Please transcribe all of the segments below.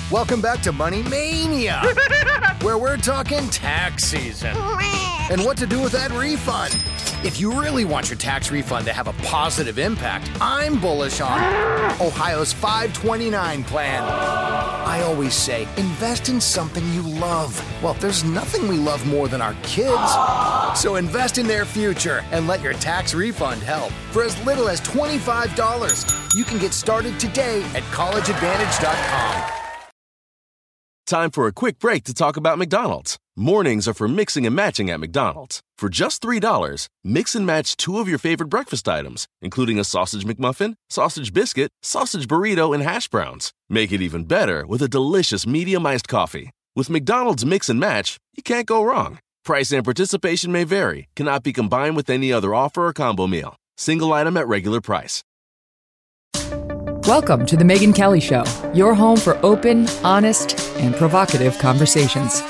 Welcome back to Money Mania, where we're talking tax season and what to do with that refund. If you really want your tax refund to have a positive impact, I'm bullish on Ohio's 529 plan. I always say, invest in something you love. Well, there's nothing we love more than our kids. So invest in their future and let your tax refund help. For as little as $25, you can get started today at collegeadvantage.com. Time for a quick break to talk about McDonald's. Mornings are for mixing and matching at McDonald's. For just $3, mix and match 2 of your favorite breakfast items, including a sausage McMuffin, sausage biscuit, sausage burrito, and hash browns. Make it even better with a delicious medium iced coffee. With McDonald's Mix and Match, you can't go wrong. Price and participation may vary, cannot be combined with any other offer or combo meal. Single item at regular price. Welcome to The Megyn Kelly Show, your home for open, honest, and provocative conversations.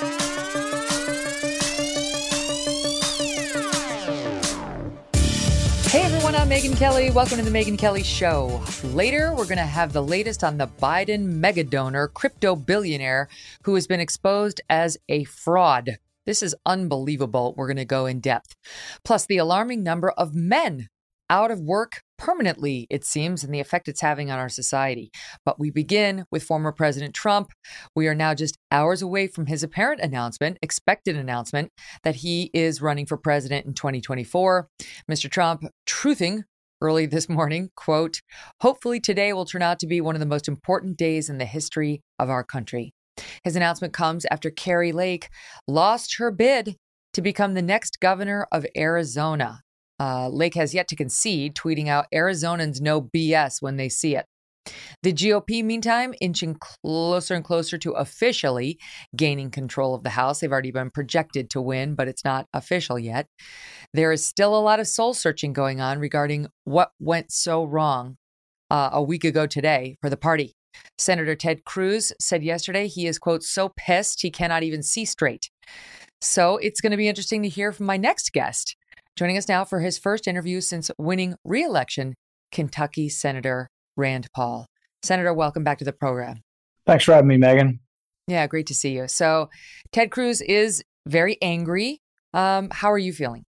Hey everyone, I'm Megyn Kelly. Welcome to The Megyn Kelly Show. Later, we're going to have the latest on the Biden mega donor, crypto billionaire, who has been exposed as a fraud. This is unbelievable. We're going to go in depth. Plus, the alarming number of men out of work permanently, it seems, and the effect it's having on our society. But we begin with former President Trump. We are now just hours away from his apparent announcement, expected announcement, that he is running for president in 2024. Mr. Trump truthing early this morning, quote, "Hopefully today will turn out to be one of the most important days in the history of our country." His announcement comes after Kari Lake lost her bid to become the next governor of Arizona. Lake has yet to concede, tweeting out, "Arizonans know BS when they see it." The GOP, meantime, inching closer and closer to officially gaining control of the House. They've already been projected to win, but it's not official yet. There is still a lot of soul searching going on regarding what went so wrong a week ago today for the party. Senator Ted Cruz said yesterday he is, quote, "so pissed he cannot even see straight." So it's going to be interesting to hear from my next guest. Joining us now for his first interview since winning re-election, Kentucky Senator Rand Paul. Senator, welcome back to the program. Thanks for having me, Megyn. Yeah, great to see you. So Ted Cruz is very angry. How are you feeling?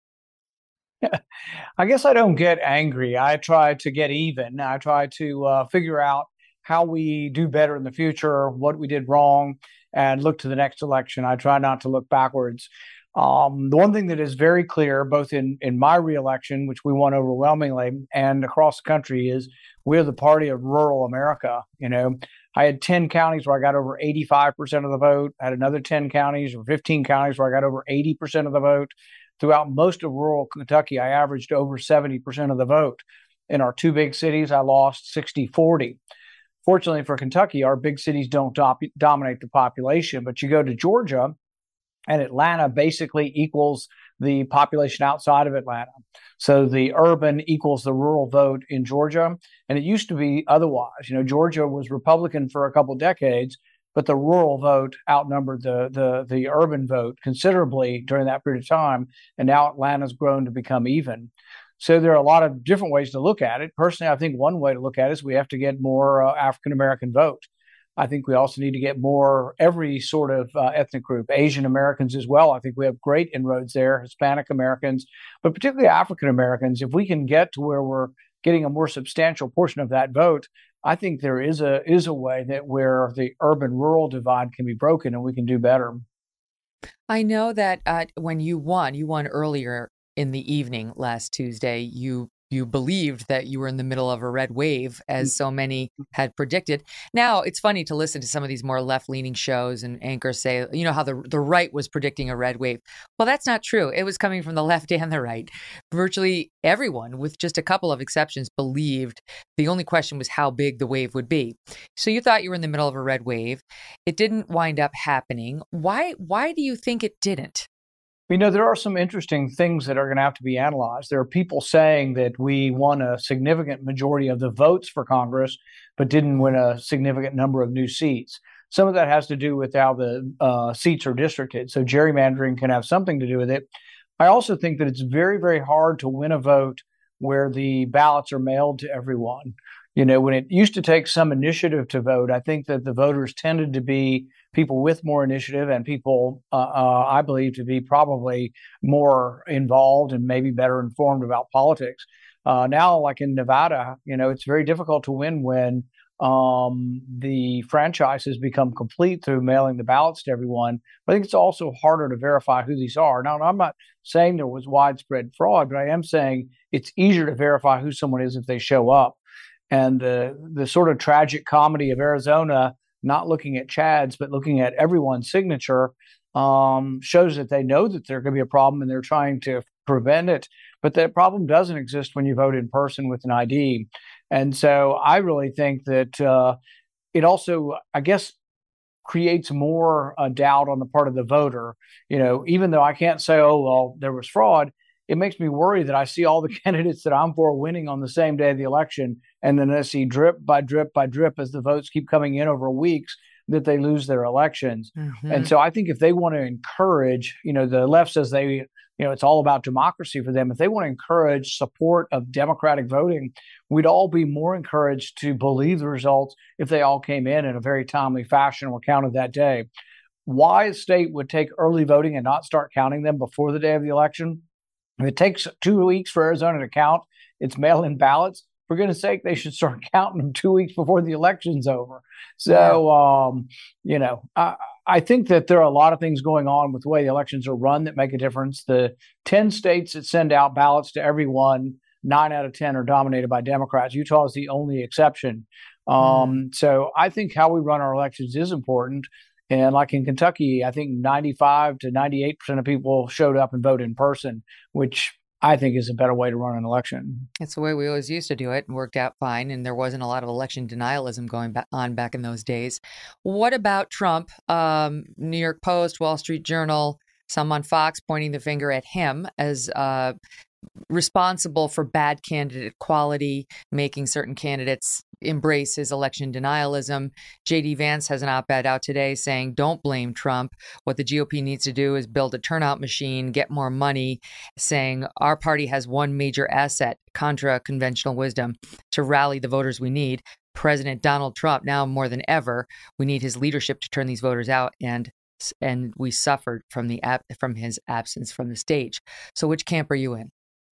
I guess I don't get angry. I try to get even. I try to figure out how we do better in the future, what we did wrong, and look to the next election. I try not to look backwards. The one thing that is very clear, both in my reelection, which we won overwhelmingly, and across the country, is we're the party of rural America. You know, I had 10 counties where I got over 85% of the vote. I had another 10 counties or 15 counties where I got over 80% of the vote. Throughout most of rural Kentucky, I averaged over 70% of the vote. In our 2 big cities, I lost 60-40. Fortunately for Kentucky, our big cities don't dominate the population, but you go to Georgia, and Atlanta basically equals the population outside of Atlanta. So the urban equals the rural vote in Georgia. And it used to be otherwise. You know, Georgia was Republican for a couple of decades, but the rural vote outnumbered the urban vote considerably during that period of time. And now Atlanta's grown to become even. So there are a lot of different ways to look at it. Personally, I think one way to look at it is we have to get more African-American vote. I think we also need to get more every sort of ethnic group, Asian Americans as well. I think we have great inroads there, Hispanic Americans, but particularly African Americans. If we can get to where we're getting a more substantial portion of that vote, I think there is a way that where the urban-rural divide can be broken and we can do better. I know that when you won earlier in the evening last Tuesday. You believed that you were in the middle of a red wave, as so many had predicted. Now, it's funny to listen to some of these more left-leaning shows and anchors say, you know, how the right was predicting a red wave. Well, that's not true. It was coming from the left and the right. Virtually everyone, with just a couple of exceptions, believed the only question was how big the wave would be. So you thought you were in the middle of a red wave. It didn't wind up happening. Why do you think it didn't? You know, there are some interesting things that are going to have to be analyzed. There are people saying that we won a significant majority of the votes for Congress, but didn't win a significant number of new seats. Some of that has to do with how the seats are districted. So gerrymandering can have something to do with it. I also think that it's very, very hard to win a vote where the ballots are mailed to everyone. When it used to take some initiative to vote, I think that the voters tended to be people with more initiative and people, I believe, to be probably more involved and maybe better informed about politics. Now, like in Nevada, it's very difficult to win when the franchise has become complete through mailing the ballots to everyone. But I think it's also harder to verify who these are. Now, I'm not saying there was widespread fraud, but I am saying it's easier to verify who someone is if they show up. And the sort of tragic comedy of Arizona not looking at Chad's, but looking at everyone's signature shows that they know that there's going to be a problem and they're trying to prevent it. But that problem doesn't exist when you vote in person with an ID. And so I really think that it also, I guess, creates more doubt on the part of the voter. Even though I can't say, oh, well, there was fraud, it makes me worry that I see all the candidates that I'm for winning on the same day of the election. And then I see drip by drip by drip as the votes keep coming in over weeks that they lose their elections. Mm-hmm. And so I think if they want to encourage, the left says it's all about democracy for them. If they want to encourage support of democratic voting, we'd all be more encouraged to believe the results if they all came in a very timely fashion and were counted that day. Why a state would take early voting and not start counting them before the day of the election? If it takes 2 weeks for Arizona to count its mail-in ballots, for goodness sake, they should start counting them 2 weeks before the election's over. So, I think that there are a lot of things going on with the way the elections are run that make a difference. The 10 states that send out ballots to everyone, 9 out of 10 are dominated by Democrats. Utah is the only exception. So I think how we run our elections is important. And like in Kentucky, I think 95 to 98% of people showed up and voted in person, which I think is a better way to run an election. It's the way we always used to do it and worked out fine. And there wasn't a lot of election denialism going on back in those days. What about Trump? New York Post, Wall Street Journal, some on Fox pointing the finger at him as responsible for bad candidate quality, making certain candidates embrace his election denialism. J.D. Vance has an op-ed out today saying, don't blame Trump. What the GOP needs to do is build a turnout machine, get more money, saying our party has one major asset, contra conventional wisdom, to rally the voters we need. President Donald Trump, now more than ever, we need his leadership to turn these voters out, and we suffered from his absence from the stage. So which camp are you in?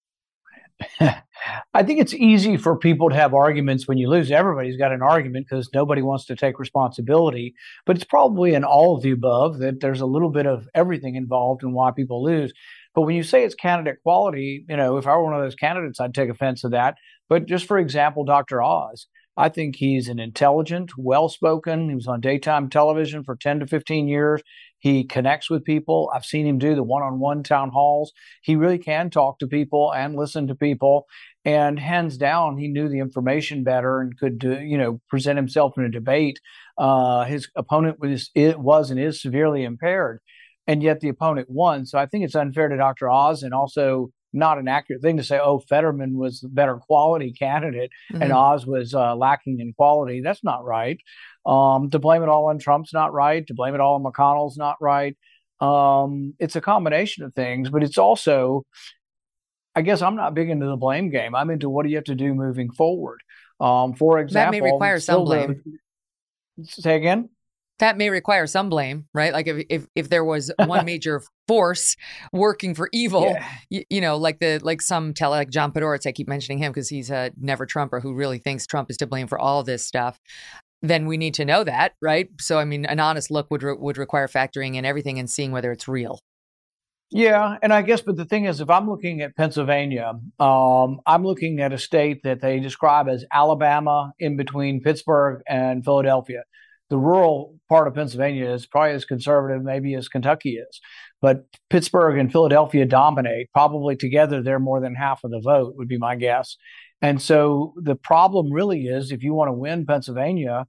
I think it's easy for people to have arguments when you lose. Everybody's got an argument because nobody wants to take responsibility. But it's probably in all of the above that there's a little bit of everything involved in why people lose. But when you say it's candidate quality, if I were one of those candidates, I'd take offense to that. But just for example, Dr. Oz, I think he's an intelligent, well-spoken. He was on daytime television for 10 to 15 years. He connects with people. I've seen him do the one-on-one town halls. He really can talk to people and listen to people. And hands down, he knew the information better and could, present himself in a debate. His opponent was and is severely impaired, and yet the opponent won. So I think it's unfair to Dr. Oz, and also not an accurate thing to say, oh, Fetterman was the better quality candidate and Oz was lacking in quality. That's not right. To blame it all on Trump's not right. To blame it all on McConnell's not right. It's a combination of things, but it's also, I guess I'm not big into the blame game. I'm into what do you have to do moving forward. For example, that may require some blame. Say again? That may require some blame, right? Like if there was one major force working for evil, like some like John Podhoretz, I keep mentioning him because he's a never Trumper who really thinks Trump is to blame for all this stuff. Then we need to know that, right? So, I mean, an honest look would require factoring in everything and seeing whether it's real. Yeah, and I guess, but the thing is, if I'm looking at Pennsylvania, I'm looking at a state that they describe as Alabama in between Pittsburgh and Philadelphia. The rural part of Pennsylvania is probably as conservative maybe as Kentucky is, but Pittsburgh and Philadelphia dominate. Probably together, they're more than half of the vote, would be my guess. And so the problem really is, if you want to win Pennsylvania,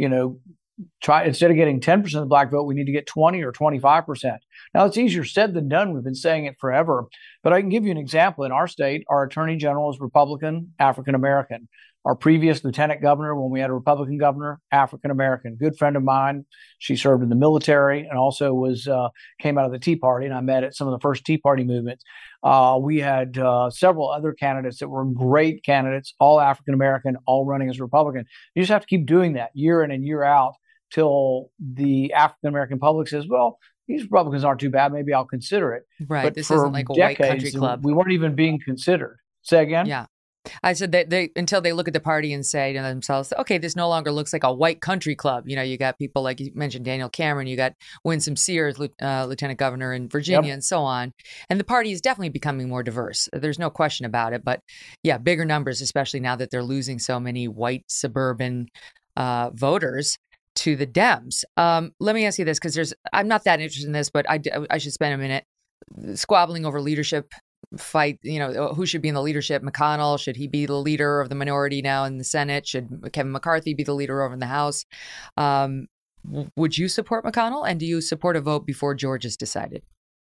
try, instead of getting 10% of the black vote, we need to get 20 or 25%. Now, it's easier said than done. We've been saying it forever, but I can give you an example. In our state, our attorney general is Republican, African American. Our previous lieutenant governor, when we had a Republican governor, African American, good friend of mine. She served in the military and also came out of the Tea Party, and I met at some of the first Tea Party movements. We had several other candidates that were great candidates, all African American, all running as Republican. You just have to keep doing that year in and year out till the African American public says, well, these Republicans aren't too bad. Maybe I'll consider it. Right. But this for isn't like a decades, white country club. We weren't even being considered. Say again? Yeah. I said that until they look at the party and say to themselves, okay, this no longer looks like a white country club. You got people like you mentioned, Daniel Cameron, you got Winsome Sears, Lieutenant Governor in Virginia, and so on. And the party is definitely becoming more diverse. There's no question about it. But yeah, bigger numbers, especially now that they're losing so many white suburban voters to the Dems. Let me ask you this, because I'm not that interested in this, but I should spend a minute squabbling over leadership fight, who should be in the leadership. McConnell, should he be the leader of the minority now in the Senate? Should Kevin McCarthy be the leader over in the House? Would you support McConnell? And do you support a vote before George is decided?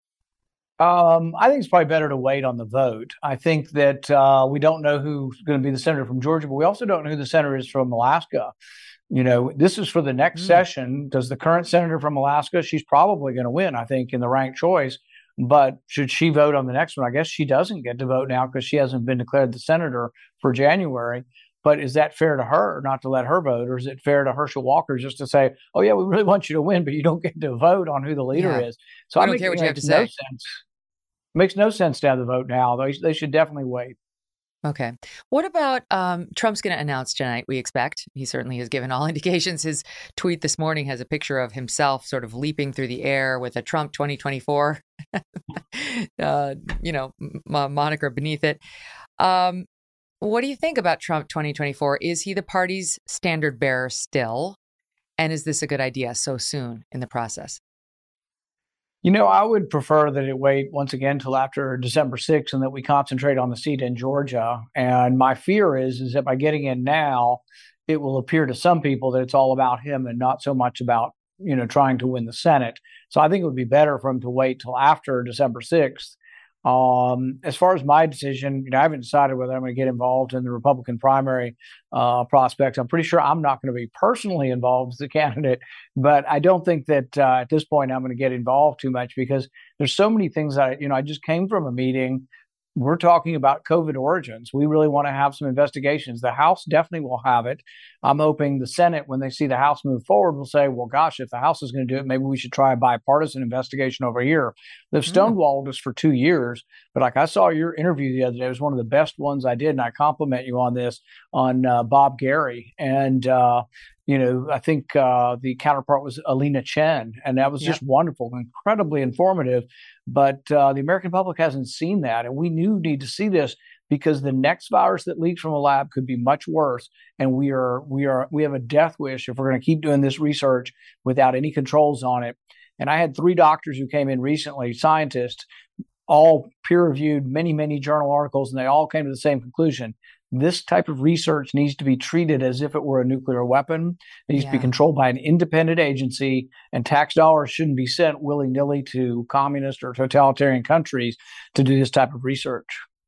I think it's probably better to wait on the vote. I think that we don't know who's going to be the senator from Georgia, but we also don't know who the senator is from Alaska. This is for the next session. Does the current senator from Alaska, she's probably going to win, I think, in the ranked choice. But should she vote on the next one? I guess she doesn't get to vote now because she hasn't been declared the senator for January. But is that fair to her not to let her vote? Or is it fair to Herschel Walker just to say, oh, yeah, we really want you to win, but you don't get to vote on who the leader is? So I don't care what you have to say. Sense. It makes no sense to have the vote now. They should definitely wait. Okay. What about Trump's going to announce tonight, we expect? He certainly has given all indications. His tweet this morning has a picture of himself sort of leaping through the air with a Trump 2024, moniker beneath it. What do you think about Trump 2024? Is he the party's standard bearer still? And is this a good idea so soon in the process? I would prefer that it wait once again till after December 6th and that we concentrate on the seat in Georgia. And my fear is that by getting in now, it will appear to some people that it's all about him and not so much about, trying to win the Senate. So I think it would be better for him to wait till after December 6th. As far as my decision, I haven't decided whether I'm going to get involved in the Republican primary prospects. I'm pretty sure I'm not going to be personally involved as a candidate, but I don't think that at this point I'm going to get involved too much because there's so many things that I just came from a meeting. We're talking about COVID origins. We really want to have some investigations. The House definitely will have it. I'm hoping the Senate, when they see the House move forward, will say, well, gosh, if the House is going to do it, maybe we should try a bipartisan investigation over here. They've stonewalled us for 2 years. But like I saw your interview the other day, it was one of the best ones I did. And I compliment you on this on Bob Gary. And, I think the counterpart was Alina Chen. And that was just wonderful, incredibly informative. But the American public hasn't seen that. And we need to see this because the next virus that leaks from a lab could be much worse. And we have a death wish if we're going to keep doing this research without any controls on it. And I had 3 doctors who came in recently, scientists, all peer-reviewed, many, many journal articles, and they all came to the same conclusion. This type of research needs to be treated as if it were a nuclear weapon. It needs to be controlled by an independent agency, and tax dollars shouldn't be sent willy-nilly to communist or totalitarian countries to do this type of research.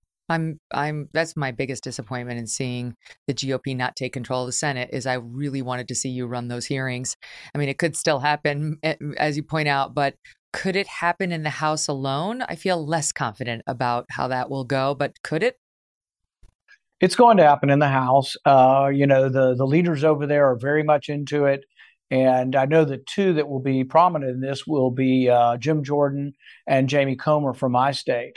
That's my biggest disappointment in seeing the GOP not take control of the Senate is I really wanted to see you run those hearings. I mean, it could still happen, as you point out, but could it happen in the House alone? I feel less confident about how that will go, but could it? It's going to happen in the House. The leaders over there are very much into it. And I know the 2 that will be prominent in this will be Jim Jordan and Jamie Comer from my state.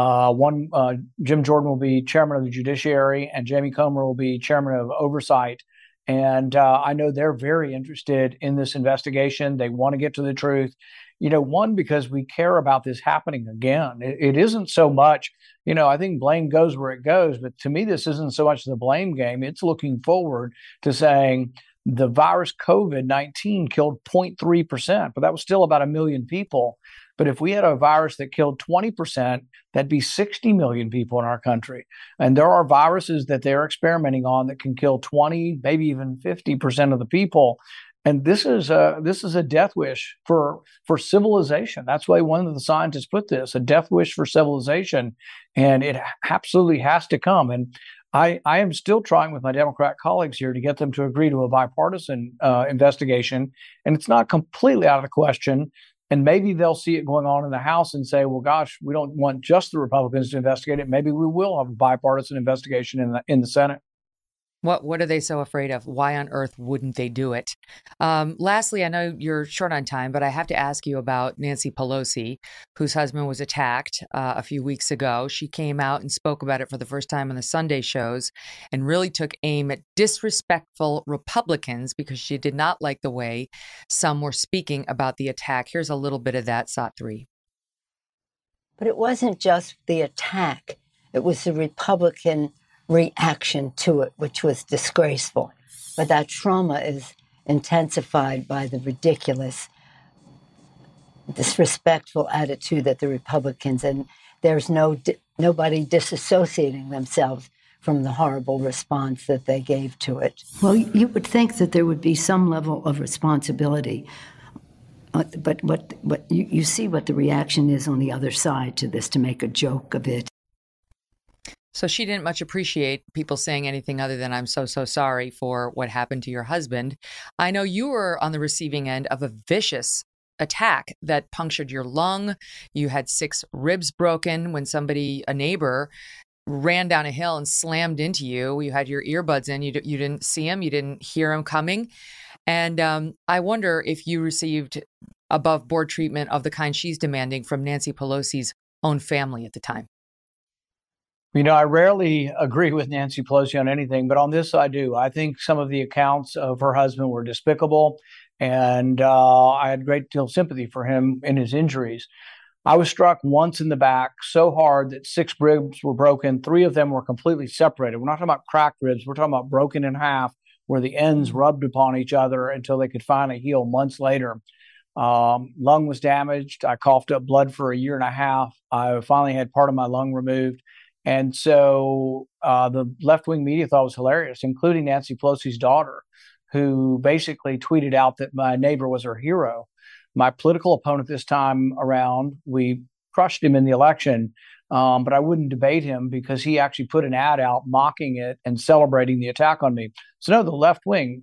Jim Jordan will be chairman of the Judiciary and Jamie Comer will be chairman of Oversight. And I know they're very interested in this investigation. They want to get to the truth. One, because we care about this happening again. It isn't so much, I think blame goes where it goes. But to me, this isn't so much the blame game. It's looking forward to saying the virus COVID-19 killed 0.3%, but that was still about 1 million people. But if we had a virus that killed 20%, that'd be 60 million people in our country. And there are viruses that they're experimenting on that can kill 20, maybe even 50% of the people. And this is a death wish for civilization. That's why one of the scientists put this, a death wish for civilization. And it absolutely has to come. And I am still trying with my Democrat colleagues here to get them to agree to a bipartisan investigation, and it's not completely out of the question. And maybe they'll see it going on in the House and say, "Well, gosh, we don't want just the Republicans to investigate it. Maybe we will have a bipartisan investigation in the Senate." What are they so afraid of? Why on earth wouldn't they do it? Lastly, I know you're short on time, but I have to ask you about Nancy Pelosi, whose husband was attacked a few weeks ago. She came out and spoke about it for the first time on the Sunday shows and really took aim at disrespectful Republicans because she did not like the way some were speaking about the attack. Here's a little bit of that, Sat3. But it wasn't just the attack. It was the Republican reaction to it, which was disgraceful. But that trauma is intensified by the ridiculous, disrespectful attitude that the Republicans, and there's nobody disassociating themselves from the horrible response that they gave to it. Well, you would think that there would be some level of responsibility. But what you see what the reaction is on the other side to this, to make a joke of it. So she didn't much appreciate people saying anything other than, "I'm so sorry for what happened to your husband." I know you were on the receiving end of a vicious attack that punctured your lung. You had 6 ribs broken when a neighbor, ran down a hill and slammed into you. You had your earbuds in. You didn't see him. You didn't hear him coming. And I wonder if you received above board treatment of the kind she's demanding from Nancy Pelosi's own family at the time. I rarely agree with Nancy Pelosi on anything, but on this I do. I think some of the accounts of her husband were despicable, and I had a great deal of sympathy for him in his injuries. I was struck once in the back so hard that 6 ribs were broken. 3 of them were completely separated. We're not talking about cracked ribs. We're talking about broken in half, where the ends rubbed upon each other until they could finally heal months later. Lung was damaged. I coughed up blood for a year and a half. I finally had part of my lung removed. And so the left-wing media thought it was hilarious, including Nancy Pelosi's daughter, who basically tweeted out that my neighbor was her hero. My political opponent this time around, we crushed him in the election, but I wouldn't debate him because he actually put an ad out mocking it and celebrating the attack on me. So no, the left-wing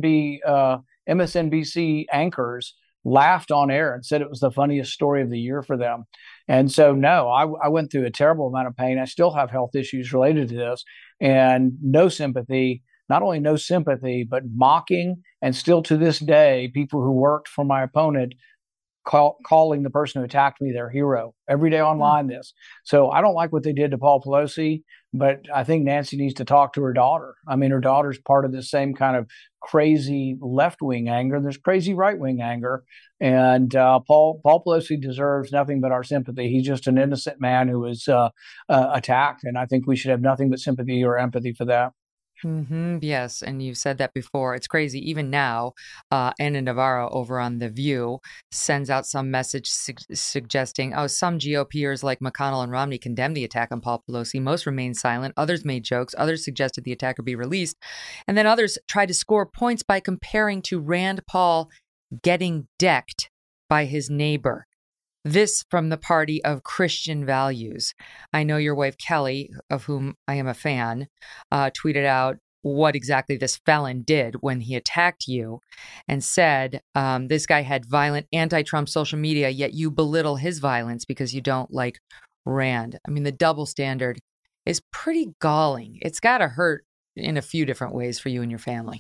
MSNBC anchors laughed on air and said it was the funniest story of the year for them. And so, no, I went through a terrible amount of pain. I still have health issues related to this, and no sympathy, not only no sympathy, but mocking. And still to this day, people who worked for my opponent calling the person who attacked me their hero every day online. So I don't like what they did to Paul Pelosi, but I think Nancy needs to talk to her daughter. I mean, her daughter's part of the same kind of crazy left-wing anger. There's crazy right-wing anger. And Paul Pelosi deserves nothing but our sympathy. He's just an innocent man who was attacked. And I think we should have nothing but sympathy or empathy for that. Mm-hmm. Yes. And you've said that before. It's crazy. Even now, Ana Navarro over on The View sends out some message suggesting, some GOPers like McConnell and Romney condemned the attack on Paul Pelosi. Most remained silent. Others made jokes. Others suggested the attacker be released. And then others tried to score points by comparing to Rand Paul getting decked by his neighbor. This from the party of Christian values. I know your wife, Kelly, of whom I am a fan, tweeted out what exactly this felon did when he attacked you and said, this guy had violent anti-Trump social media, yet you belittle his violence because you don't like Rand. I mean, the double standard is pretty galling. It's got to hurt in a few different ways for you and your family.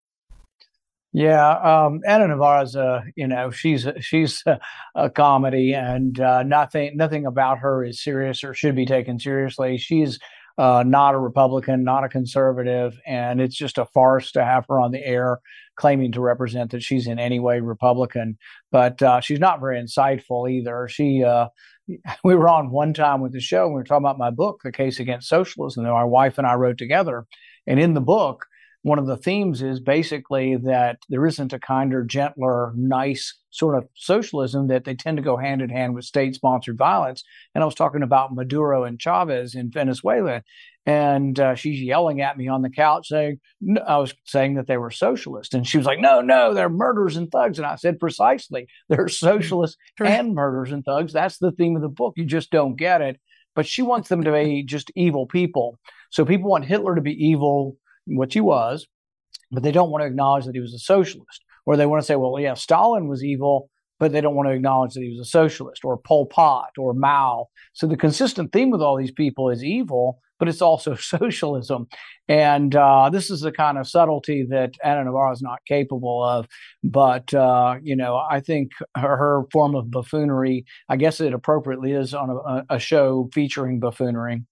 Yeah, Ana Navarro's she's a comedy, and nothing about her is serious or should be taken seriously. She's not a Republican, not a conservative, and it's just a farce to have her on the air claiming to represent that she's in any way Republican. But she's not very insightful either. We were on one time with the show, and we were talking about my book, The Case Against Socialism, that my wife and I wrote together. And in the book, one of the themes is basically that there isn't a kinder, gentler, nice sort of socialism, that they tend to go hand in hand with state-sponsored violence. And I was talking about Maduro and Chavez in Venezuela, and she's yelling at me on the couch saying, I was saying that they were socialists. And she was like, no, they're murderers and thugs. And I said, precisely, they're socialists and murderers and thugs. That's the theme of the book. You just don't get it. But she wants them to be just evil people. So people want Hitler to be evil, which he was, but they don't want to acknowledge that he was a socialist. Or they want to say, well, yeah, Stalin was evil, but they don't want to acknowledge that he was a socialist, or Pol Pot or Mao. So the consistent theme with all these people is evil, but it's also socialism. And this is the kind of subtlety that Ana Navarro is not capable of. But, I think her form of buffoonery, I guess it appropriately is on a show featuring buffoonery.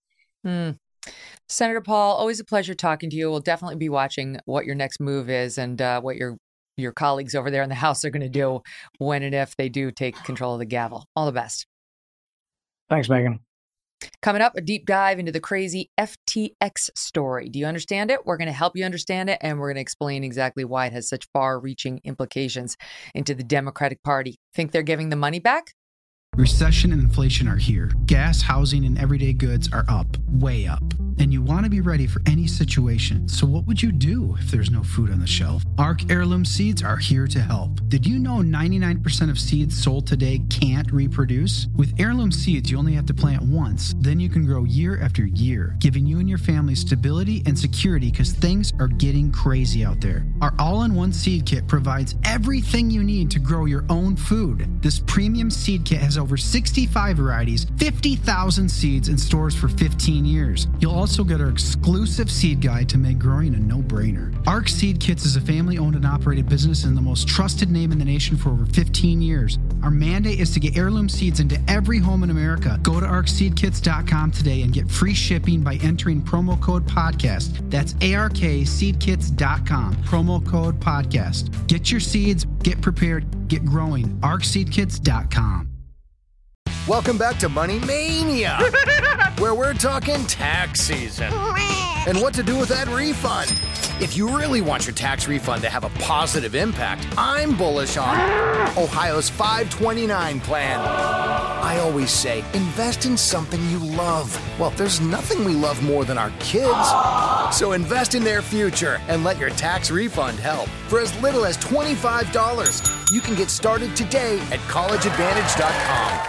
Senator Paul, always a pleasure talking to you. We'll definitely be watching what your next move is and what your colleagues over there in the House are going to do when and if they do take control of the gavel. All the best. Thanks, Megan. Coming up, a deep dive into the crazy FTX story. Do you understand it? We're going to help you understand it, and we're going to explain exactly why it has such far-reaching implications into the Democratic Party. Think they're giving the money back? Recession and inflation are here. Gas, housing, and everyday goods are up, way up. And you want to be ready for any situation. So what would you do if there's no food on the shelf? ARC Heirloom Seeds are here to help. Did you know 99% of seeds sold today can't reproduce? With Heirloom Seeds, you only have to plant once. Then you can grow year after year, giving you and your family stability and security because things are getting crazy out there. Our all-in-one seed kit provides everything you need to grow your own food. This premium seed kit has over 65 varieties, 50,000 seeds, and stores for 15 years. You'll also get our exclusive seed guide to make growing a no-brainer. ARC Seed Kits is a family-owned and operated business and the most trusted name in the nation for over 15 years. Our mandate is to get heirloom seeds into every home in America. Go to arcseedkits.com today and get free shipping by entering promo code podcast. That's ARKseedkits.com, promo code podcast. Get your seeds, get prepared, get growing. arcseedkits.com. Welcome back to Money Mania, where we're talking tax season and what to do with that refund. If you really want your tax refund to have a positive impact, I'm bullish on Ohio's 529 plan. I always say, invest in something you love. Well, there's nothing we love more than our kids. So invest in their future and let your tax refund help. For as little as $25, you can get started today at collegeadvantage.com.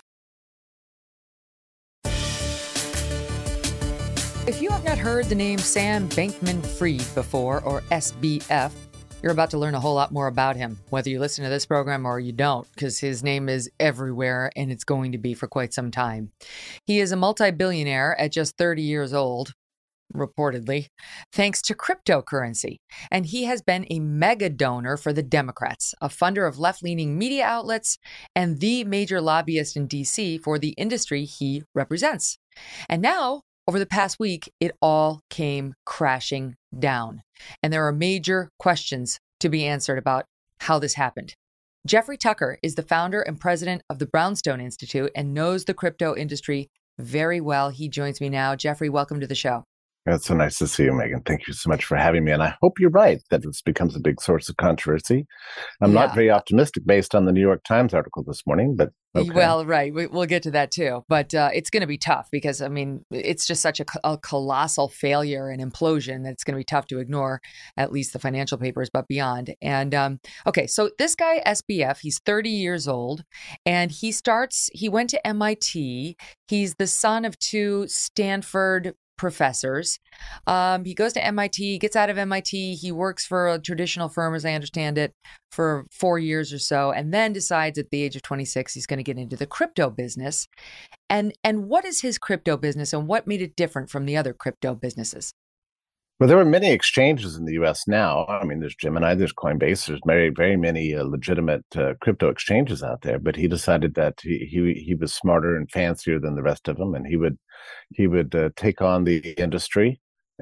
If you have not heard the name Sam Bankman-Fried before, or SBF, you're about to learn a whole lot more about him, whether you listen to this program or you don't, because his name is everywhere and it's going to be for quite some time. He is a multi-billionaire at just 30 years old, reportedly, thanks to cryptocurrency. And he has been a mega donor for the Democrats, a funder of left-leaning media outlets, and the major lobbyist in D.C. for the industry he represents. And now, over the past week, it all came crashing down. And there are major questions to be answered about how this happened. Jeffrey Tucker is the founder and president of the Brownstone Institute and knows the crypto industry very well. He joins me now. Jeffrey, welcome to the show. It's so nice to see you, Megan. Thank you so much for having me. And I hope you're right that this becomes a big source of controversy. I'm not very optimistic based on the New York Times article this morning, but okay. Well, right. We'll get to that too. But it's going to be tough because, I mean, it's just such a colossal failure and implosion that it's going to be tough to ignore, at least the financial papers, but beyond. And okay, so this guy, SBF, he's 30 years old and he went to MIT. He's the son of two Stanford professors. He goes to MIT, gets out of MIT. He works for a traditional firm, as I understand it, for 4 years or so, and then decides at the age of 26 he's going to get into the crypto business. And what is his crypto business, and what made it different from the other crypto businesses? Well, there are many exchanges in the U.S. now. I mean, there's Gemini, there's Coinbase, there's very, very many legitimate crypto exchanges out there. But he decided that he was smarter and fancier than the rest of them, and he would take on the industry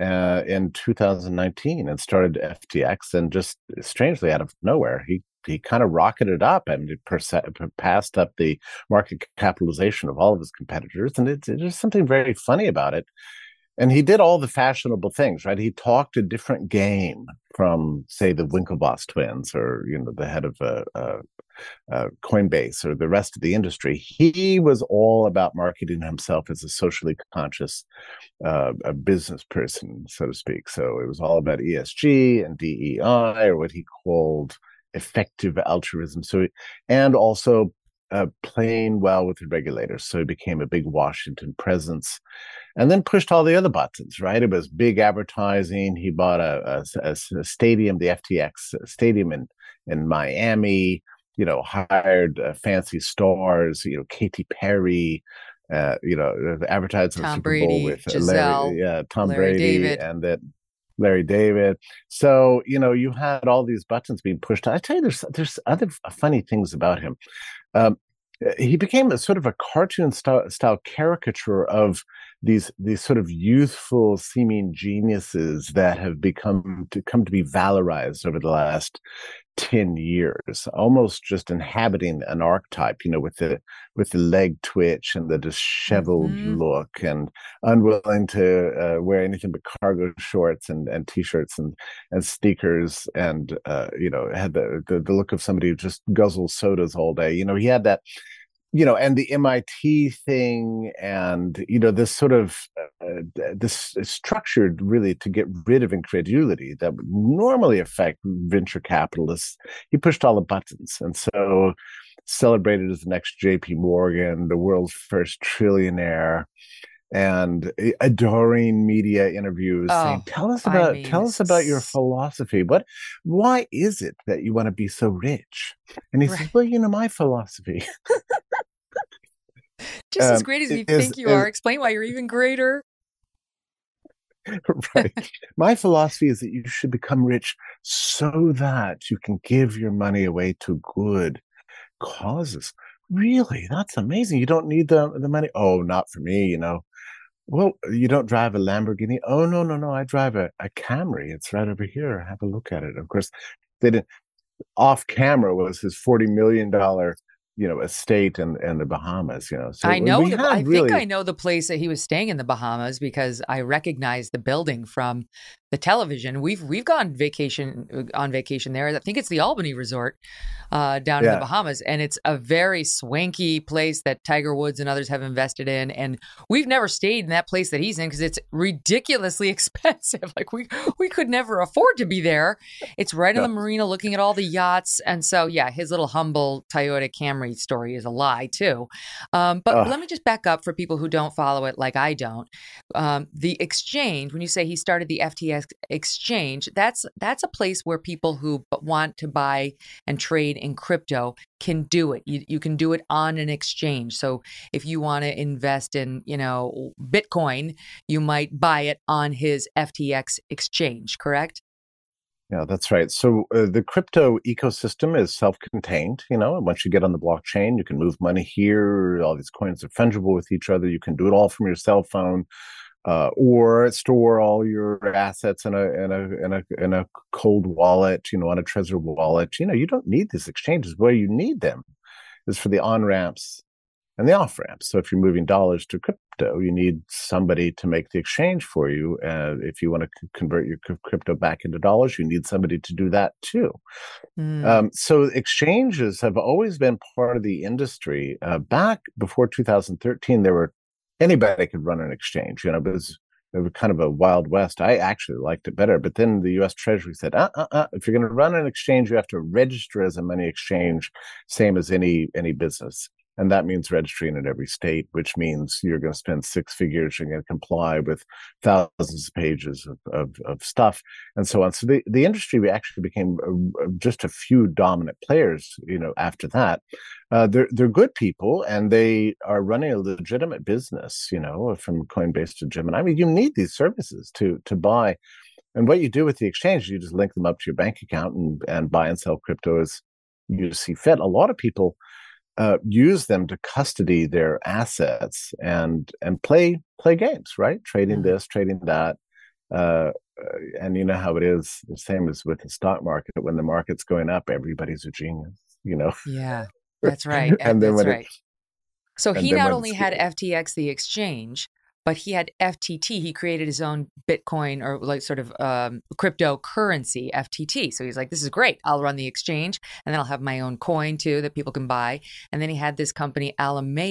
in 2019 and started FTX. And just strangely out of nowhere, he kind of rocketed up and passed up the market capitalization of all of his competitors. And there's something very funny about it. And he did all the fashionable things, right? He talked a different game from, say, the Winklevoss twins, or the head of Coinbase, or the rest of the industry. He was all about marketing himself as a socially conscious a business person, so to speak. So it was all about ESG and DEI, or what he called effective altruism. And also playing well with the regulators. So he became a big Washington presence, and then pushed all the other buttons, right? It was big advertising. He bought a stadium, the FTX stadium in Miami, hired fancy stars, Katy Perry, advertised on the Tom Super Brady, Bowl with Giselle, Tom Larry Brady, David. and that Larry David. So, you had all these buttons being pushed. I tell you, there's other funny things about him. He became a sort of a cartoon style caricature of these sort of youthful seeming geniuses that have come to be valorized over the last 10 years, almost just inhabiting an archetype, with the leg twitch and the disheveled look, and unwilling to wear anything but cargo shorts and t-shirts and sneakers, and had the look of somebody who just guzzles sodas all day. He had that, and the MIT thing, and this sort of this is structured really to get rid of incredulity that would normally affect venture capitalists. He pushed all the buttons, and so celebrated as the next J.P. Morgan, the world's first trillionaire, and adoring media interviews saying, tell us about your philosophy. Why is it that you want to be so rich? And he says, well, my philosophy. Just as great as you think you are. Explain why you're even greater. Right. My philosophy is that you should become rich so that you can give your money away to good causes. Really? That's amazing. You don't need the money? Oh, not for me, Well, you don't drive a Lamborghini? Oh, no. I drive a Camry. It's right over here. Have a look at it. Of course, they didn't. Off camera was his $40 million estate in the Bahamas, So I know. I think I know the place that he was staying in the Bahamas because I recognize the building from the television. We've gone on vacation there. I think it's the Albany Resort down in the Bahamas, and it's a very swanky place that Tiger Woods and others have invested in. And we've never stayed in that place that he's in because it's ridiculously expensive. Like we could never afford to be there. It's right on the marina, looking at all the yachts, and so his little humble Toyota Camry story is a lie too. But let me just back up for people who don't follow it like I don't. The exchange, when you say he started the FTX exchange, that's a place where people who want to buy and trade in crypto can do it. You can do it on an exchange. So if you want to invest in, Bitcoin, you might buy it on his FTX exchange, correct? Yeah, that's right. So the crypto ecosystem is self-contained, and once you get on the blockchain, you can move money here. All these coins are fungible with each other. You can do it all from your cell phone, or store all your assets in a cold wallet, on a Trezor wallet. You don't need these exchanges. Where you need them is for the on-ramps and the off-ramps. So if you're moving dollars to crypto, you need somebody to make the exchange for you. If you want to convert your crypto back into dollars, you need somebody to do that too. So exchanges have always been part of the industry. Back before 2013, anybody could run an exchange. It was kind of a Wild West. I actually liked it better. But then the U.S. Treasury said, if you're going to run an exchange, you have to register as a money exchange, same as any business. And that means registering in every state, which means you're going to spend six figures. You're going to comply with thousands of pages of stuff and so on. So the industry actually became just a few dominant players, after that. They're good people, and they are running a legitimate business, from Coinbase to Gemini. I mean, you need these services to buy. And what you do with the exchange, you just link them up to your bank account and buy and sell crypto as you see fit. A lot of people use them to custody their assets and play games, right? Trading this, trading that. And you know how it is, the same as with the stock market. When the market's going up, everybody's a genius, Yeah, that's right. And then that's right. So he not only had FTX, the exchange, but he had FTT. He created his own Bitcoin or like sort of cryptocurrency, FTT. So he's like, this is great. I'll run the exchange and then I'll have my own coin too that people can buy. And then he had this company, Alameda,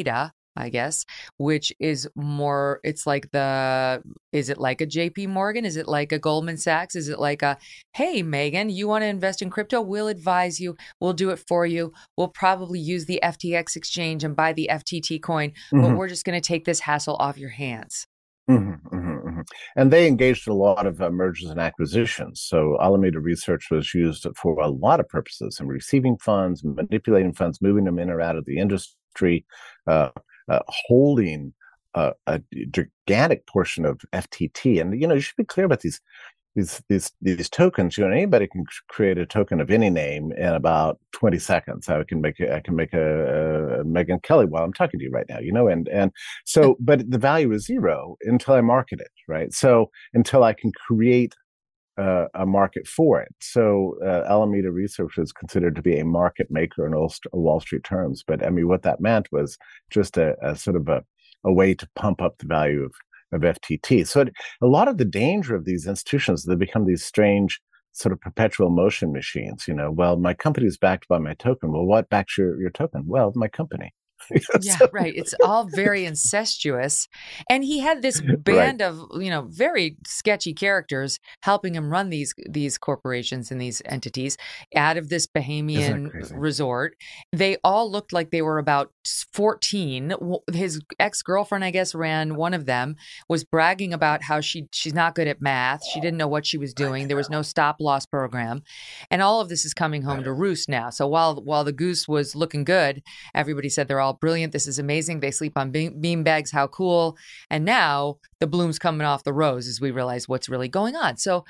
I guess, which is more, it's like is it like a JP Morgan? Is it like a Goldman Sachs? Is it like hey, Megan, you want to invest in crypto? We'll advise you. We'll do it for you. We'll probably use the FTX exchange and buy the FTT coin, but we're just going to take this hassle off your hands. And they engaged in a lot of mergers and acquisitions. So Alameda Research was used for a lot of purposes, and receiving funds, manipulating funds, moving them in or out of the industry, holding a gigantic portion of FTT. And you should be clear about these tokens. Anybody can create a token of any name in about 20 seconds. I can make a Megyn Kelly while I'm talking to you right now. And so, but the value is zero until I market it, right? So until I can create a market for it. So Alameda Research is considered to be a market maker in Wall Street terms. But I mean, what that meant was just a sort of a way to pump up the value of FTT. So a lot of the danger of these institutions, they become these strange sort of perpetual motion machines. Well, my company is backed by my token. Well, what backs your token? Well, my company. Yeah, right. It's all very incestuous. And he had this band of, very sketchy characters helping him run these corporations and these entities out of this Bahamian resort. They all looked like they were about 14. His ex-girlfriend, I guess, ran one of them, was bragging about how she's not good at math. She didn't know what she was doing. There was no stop-loss program. And all of this is coming home to roost now. So while the goose was looking good, everybody said they're all brilliant. This is amazing. They sleep on bean bags. How cool. And now the bloom's coming off the rose as we realize what's really going on. So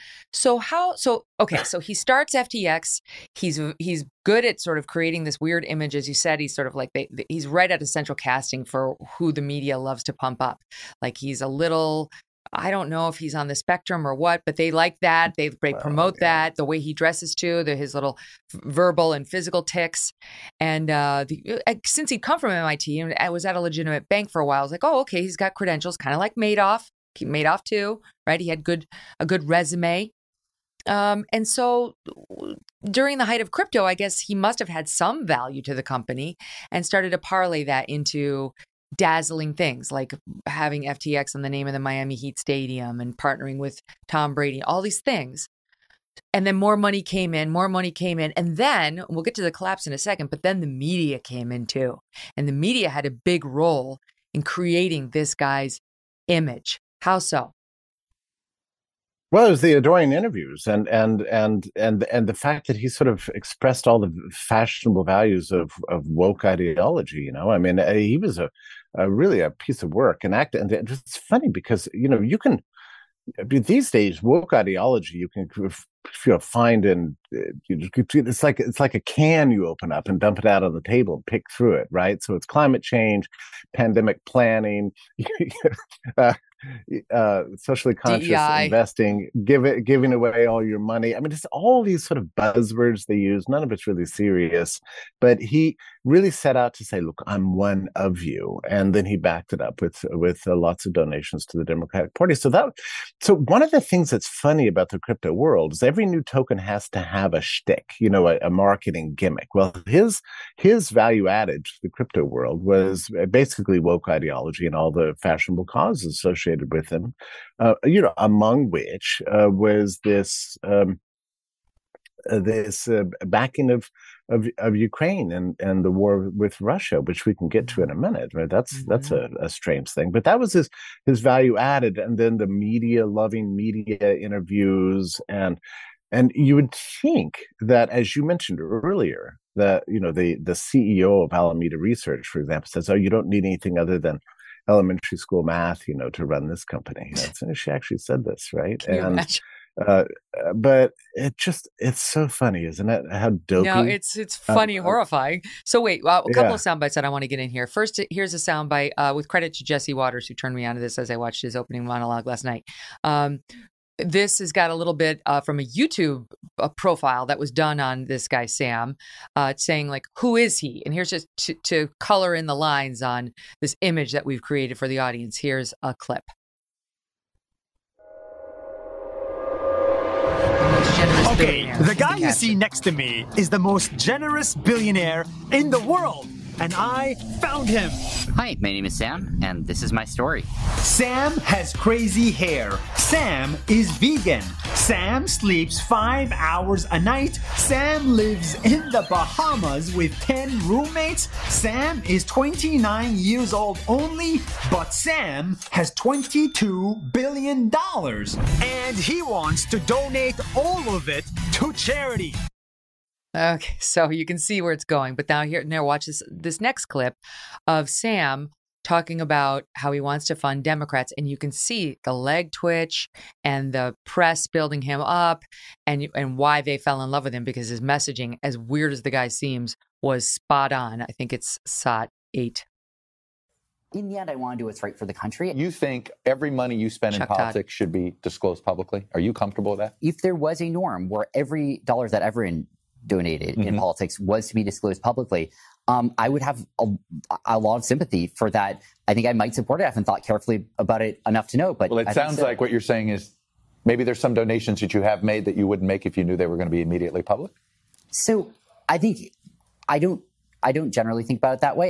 he starts FTX. He's good at sort of creating this weird image. As you said, he's sort of like, he's right at a central casting for who the media loves to pump up. Like he's a little, I don't know if he's on the spectrum or what, but they like that. They promote that, the way he dresses too, his little verbal and physical tics. And since he'd come from MIT and I was at a legitimate bank for a while, I was like, oh, okay, he's got credentials, kind of like Madoff. Madoff too, right? He had a good resume. And so during the height of crypto, I guess he must have had some value to the company and started to parlay that into dazzling things like having FTX on the name of the Miami Heat Stadium and partnering with Tom Brady, all these things. And then more money came in. And then we'll get to the collapse in a second, but then the media came in too. And the media had a big role in creating this guy's image. How so? Well, it was the adoring interviews and the fact that he sort of expressed all the fashionable values of woke ideology. I mean, he was really a piece of work and act. And it's funny because you can these days woke ideology you can find in it's like a can you open up and dump it out on the table and pick through it, right? So it's climate change, pandemic planning. Socially conscious DEI. Investing, giving away all your money. I mean, it's all these sort of buzzwords they use. None of it's really serious, but he really set out to say, "Look, I'm one of you," and then he backed it up with lots of donations to the Democratic Party. So one of the things that's funny about the crypto world is every new token has to have a shtick, a marketing gimmick. Well, his value added to the crypto world was basically woke ideology and all the fashionable causes associated with him, among which was this backing of Ukraine and the war with Russia, which we can get to in a minute. Right? That's a strange thing, but that was his value added, and then the loving media interviews, and you would think that, as you mentioned earlier, that the CEO of Alameda Research, for example, says, "Oh, you don't need anything other than elementary school math, to run this company." So she actually said this, right? But it's so funny, isn't it? How dopey. No, it's funny, horrifying. So wait, a couple of sound bites that I want to get in here. First, here's a sound bite with credit to Jesse Waters, who turned me on to this as I watched his opening monologue last night. This has got a little bit from a YouTube profile that was done on this guy, Sam, saying like, who is he? And here's just to color in the lines on this image that we've created for the audience. Here's a clip. Okay, the guy you see next to me is the most generous billionaire in the world. And I found him. Hi, my name is Sam, and this is my story. Sam has crazy hair. Sam is vegan. Sam sleeps 5 hours a night. Sam lives in the Bahamas with 10 roommates. Sam is 29 years old only, but Sam has $22 billion. And he wants to donate all of it to charity. Okay, so you can see where it's going. But now watch this next clip of Sam talking about how he wants to fund Democrats. And you can see the leg twitch and the press building him up and why they fell in love with him, because his messaging, as weird as the guy seems, was spot on. I think it's SOT 8. In the end, I want to do what's right for the country. You think every money you spend in politics should be disclosed publicly? Are you comfortable with that? If there was a norm where every dollar that everyone donated in politics was to be disclosed publicly, I would have a lot of sympathy for that. I think I might support it. I haven't thought carefully about it enough to know. But well, it sounds like what you're saying is maybe there's some donations that you have made that you wouldn't make if you knew they were going to be immediately public. So I think I don't generally think about it that way.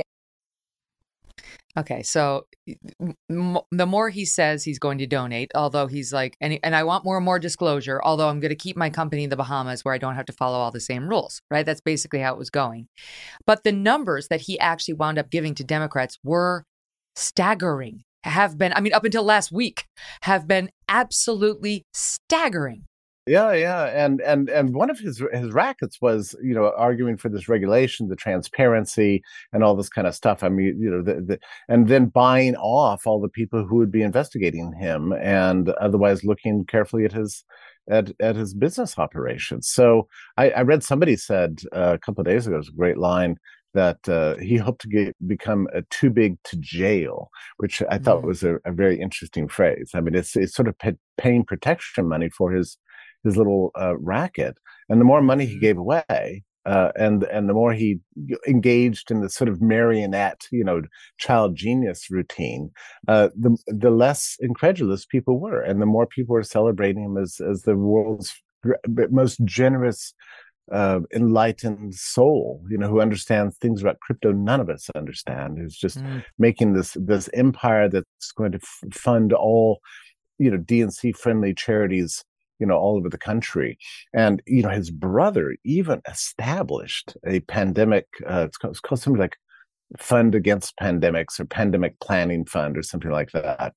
Okay, so the more he says he's going to donate, although he's like, and I want more and more disclosure, although I'm going to keep my company in the Bahamas where I don't have to follow all the same rules, right? That's basically how it was going. But the numbers that he actually wound up giving to Democrats were staggering, up until last week, have been absolutely staggering. Yeah, and one of his rackets was, arguing for this regulation, the transparency, and all this kind of stuff. I mean, and then buying off all the people who would be investigating him, and otherwise looking carefully at his business operations. So I read somebody said a couple of days ago, it was a great line, that he hoped to become too big to jail, which I thought was a very interesting phrase. I mean, it's sort of paying protection money for his little racket, and the more money he gave away, and the more he engaged in the sort of marionette, child genius routine, the less incredulous people were, and the more people were celebrating him as the world's most generous, enlightened soul, who understands things about crypto none of us understand, who's just making this empire that's going to fund all, DNC friendly charities, all over the country. And, his brother even established a pandemic, it's called something like Fund Against Pandemics or Pandemic Planning Fund or something like that,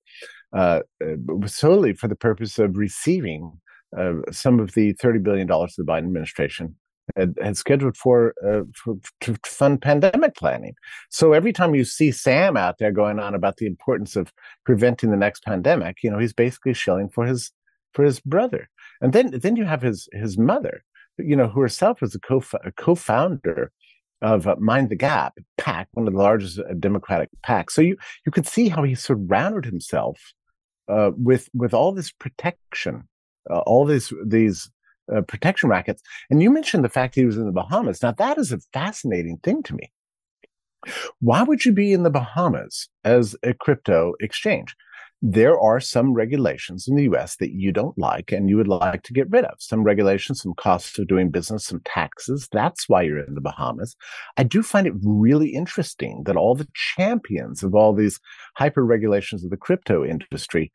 solely for the purpose of receiving some of the $30 billion the Biden administration had scheduled to fund pandemic planning. So every time you see Sam out there going on about the importance of preventing the next pandemic, he's basically shilling for his brother. And then you have his mother, who herself was a co-founder of Mind the Gap PAC, one of the largest Democratic PACs. So you could see how he surrounded himself with all this protection, all these protection rackets. And you mentioned the fact he was in the Bahamas. Now that is a fascinating thing to me. Why would you be in the Bahamas as a crypto exchange? There are some regulations in the U.S. that you don't like and you would like to get rid of. Some regulations, some costs of doing business, some taxes. That's why you're in the Bahamas. I do find it really interesting that all the champions of all these hyper regulations of the crypto industry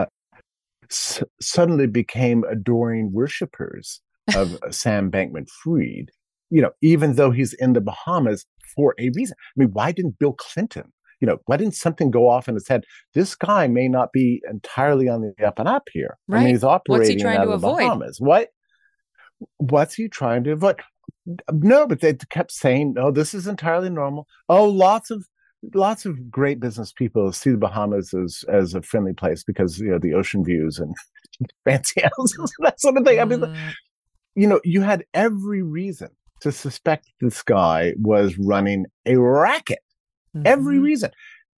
suddenly became adoring worshipers of Sam Bankman-Fried, even though he's in the Bahamas for a reason. I mean, why didn't Bill Clinton? Why didn't something go off in his head? This guy may not be entirely on the up and up here. Right. I mean, he's operating What's he trying out to of the avoid? Bahamas. What's he trying to avoid? No, but they kept saying, "No, this is entirely normal." Oh, lots of great business people see the Bahamas as a friendly place because the ocean views and fancy houses, that sort of thing. I mean, you had every reason to suspect this guy was running a racket. Every reason.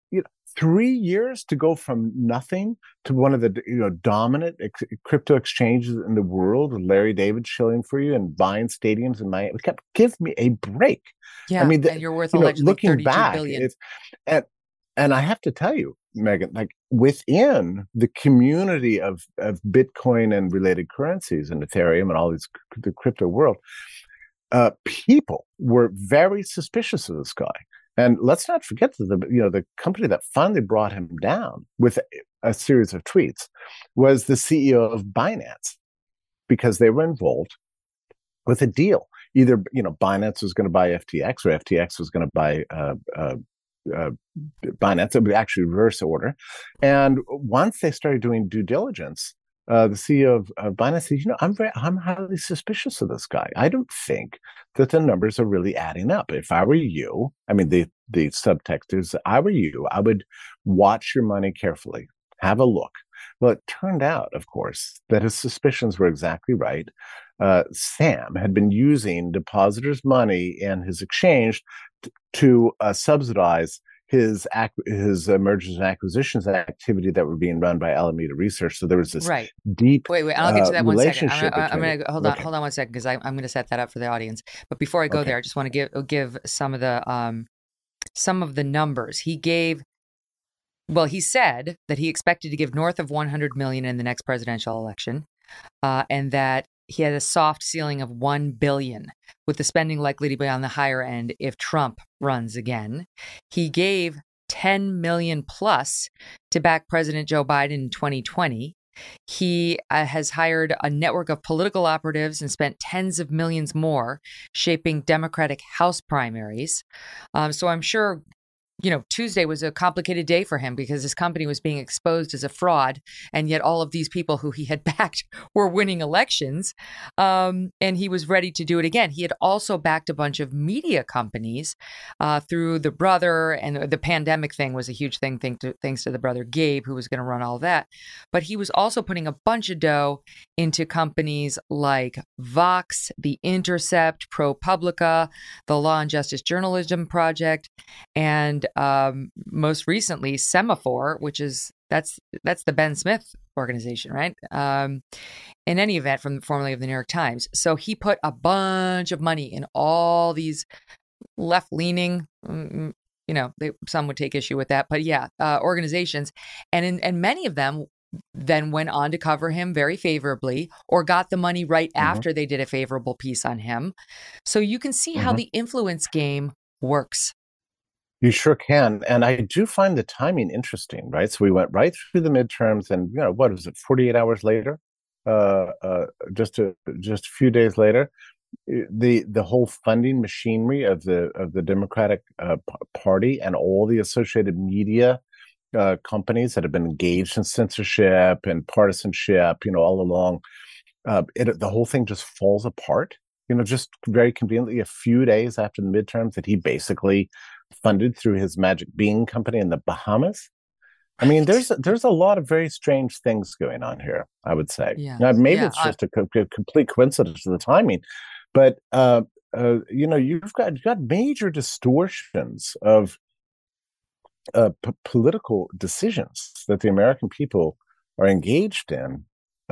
3 years to go from nothing to one of the dominant crypto exchanges in the world, with Larry David shilling for you and buying stadiums in Miami. Give me a break. Yeah, I mean, and you're worth allegedly looking $32 back, billion. And I have to tell you, Megan, within the community of Bitcoin and related currencies and Ethereum and all the crypto world, people were very suspicious of this guy. And let's not forget that the company that finally brought him down with a series of tweets was the CEO of Binance, because they were involved with a deal. Either Binance was going to buy FTX, or FTX was going to buy Binance. It would actually reverse order. And once they started doing due diligence, the CEO of Binance said, I'm highly suspicious of this guy. I don't think that the numbers are really adding up. If I were you, I mean, the subtext is, I were you, I would watch your money carefully, have a look. Well, it turned out, of course, that his suspicions were exactly right. Sam had been using depositors' money in his exchange to subsidize his mergers and acquisitions activity that were being run by Alameda Research. So there was this deep Wait, I'll get to that 1 second. I'm going to hold on 1 second, because I'm going to set that up for the audience. But before I go there, I just want to give some of the numbers he gave. Well, he said that he expected to give north of $100 million in the next presidential election, and that he had a soft ceiling of $1 billion, with the spending likely to be on the higher end if Trump runs again. He gave $10 million plus to back President Joe Biden in 2020. He has hired a network of political operatives and spent tens of millions more shaping Democratic House primaries. So I'm sure Tuesday was a complicated day for him, because his company was being exposed as a fraud, and yet all of these people who he had backed were winning elections, and he was ready to do it again. He had also backed a bunch of media companies through the brother, and the pandemic thing was a huge thing thanks to the brother Gabe, who was going to run all that. But he was also putting a bunch of dough into companies like Vox, The Intercept, ProPublica, the Law and Justice Journalism Project, and most recently Semaphore, which is that's the Ben Smith organization, right? In any event, formerly of the New York Times. So he put a bunch of money in all these left-leaning, some would take issue with that, but organizations, and many of them then went on to cover him very favorably, or got the money right after they did a favorable piece on him. So you can see how the influence game works. You sure can. And I do find the timing interesting, right? So we went right through the midterms, and, what was it, 48 hours later? Just a few days later, the whole funding machinery of the Democratic Party and all the associated media companies that have been engaged in censorship and partisanship, all along, the whole thing just falls apart. Just very conveniently, a few days after the midterms, that he basically funded through his Magic Bean company in the Bahamas. I mean, there's a lot of very strange things going on here, I would say. Yeah. Now, maybe it's just a complete coincidence of the timing, but you've got major distortions of political decisions that the American people are engaged in.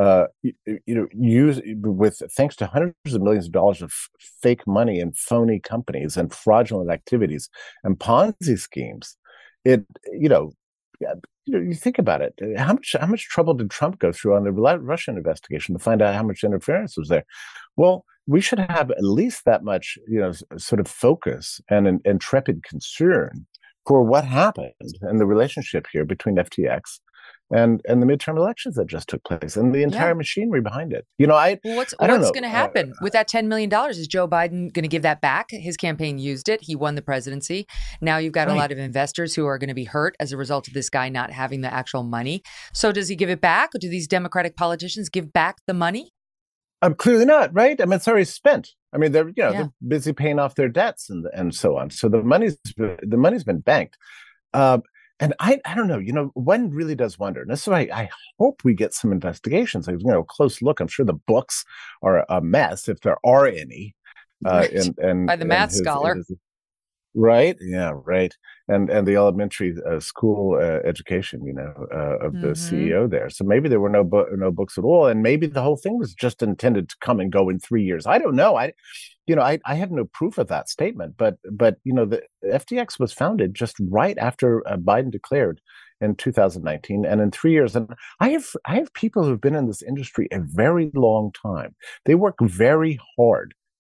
Thanks to hundreds of millions of dollars of fake money and phony companies and fraudulent activities and Ponzi schemes. You think about it. How much trouble did Trump go through on the Russian investigation to find out how much interference was there? Well, we should have at least that much, sort of focus and intrepid concern for what happened and the relationship here between FTX and the midterm elections that just took place and the entire machinery behind it. What's going to happen with that $10 million? Is Joe Biden going to give that back? His campaign used it. He won the presidency. Now you've got a lot of investors who are going to be hurt as a result of this guy not having the actual money. So does he give it back? Or do these Democratic politicians give back the money? Clearly not, right? I mean, it's already spent. I mean, they're busy paying off their debts and so on. So the money's been banked. And I don't know, one really does wonder. And that's why I hope we get some investigations, a close look. I'm sure the books are a mess, if there are any. And by the math scholar. Right. Yeah. Right. And the elementary school education, of the CEO there. So maybe there were no books at all, and maybe the whole thing was just intended to come and go in 3 years. I don't know. I have no proof of that statement, but the FTX was founded just right after Biden declared in 2019, and in 3 years. And I have people who've been in this industry a very long time. They work very hard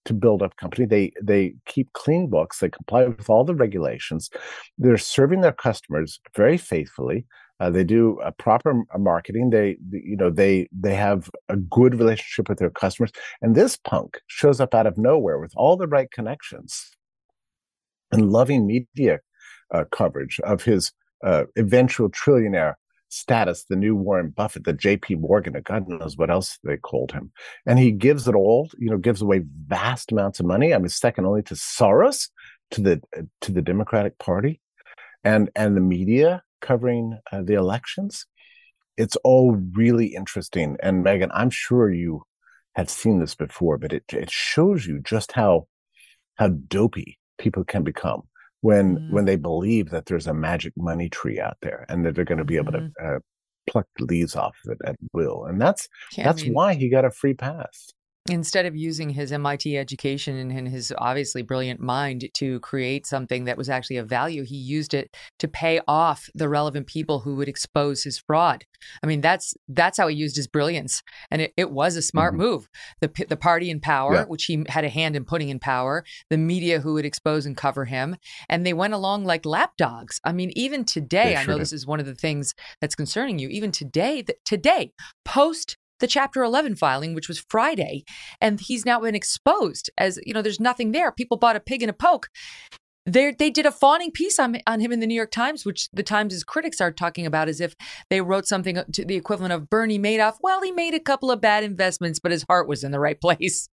to build up company. They keep clean books. They comply with all the regulations. They're serving their customers very faithfully. They do a proper marketing. They have a good relationship with their customers. And this punk shows up out of nowhere with all the right connections and loving media coverage of his eventual trillionaire status, the new Warren Buffett, the J.P. Morgan, or God knows what else they called him. And he gives it all, gives away vast amounts of money. I mean, second only to Soros, to the Democratic Party, and the media covering the elections. It's all really interesting. And Megyn, I'm sure you had seen this before, but it shows you just how dopey people can become when they believe that there's a magic money tree out there and that they're going to be able to pluck the leaves off of it at will. And that's why he got a free pass. Instead of using his MIT education and his obviously brilliant mind to create something that was actually of value, he used it to pay off the relevant people who would expose his fraud. I mean, that's how he used his brilliance. And it was a smart move. The party in power, which he had a hand in putting in power, the media who would expose and cover him, and they went along like lapdogs. I mean, even today, I know this is one of the things that's concerning you, even today, post the Chapter 11 filing, which was Friday, and he's now been exposed as, there's nothing there. People bought a pig in a poke. They did a fawning piece on him in the New York Times, which the Times' critics are talking about as if they wrote something to the equivalent of Bernie Madoff. Well, he made a couple of bad investments, but his heart was in the right place.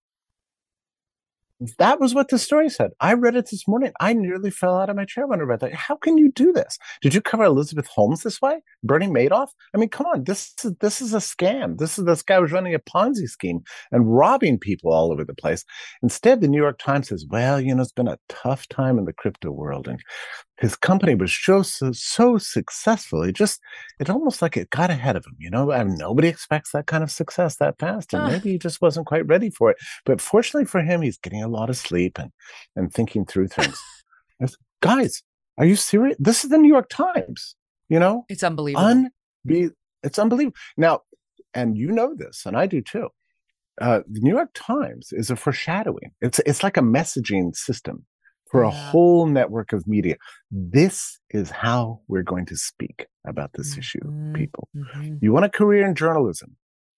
That was what the story said. I read it this morning. I nearly fell out of my chair when I read that. How can you do this? Did you cover Elizabeth Holmes this way? Bernie Madoff? I mean, come on. This is a scam. This guy was running a Ponzi scheme and robbing people all over the place. Instead, the New York Times says, well, it's been a tough time in the crypto world. And his company was so successful. It almost like it got ahead of him, I mean, nobody expects that kind of success that fast. And maybe he just wasn't quite ready for it. But fortunately for him, he's getting a lot of sleep and thinking through things. Guys, are you serious? This is the New York Times, It's unbelievable. It's unbelievable. Now, and you know this, and I do too. The New York Times is a foreshadowing. It's like a messaging system for a whole network of media. This is how we're going to speak about this issue, people. You want a career in journalism?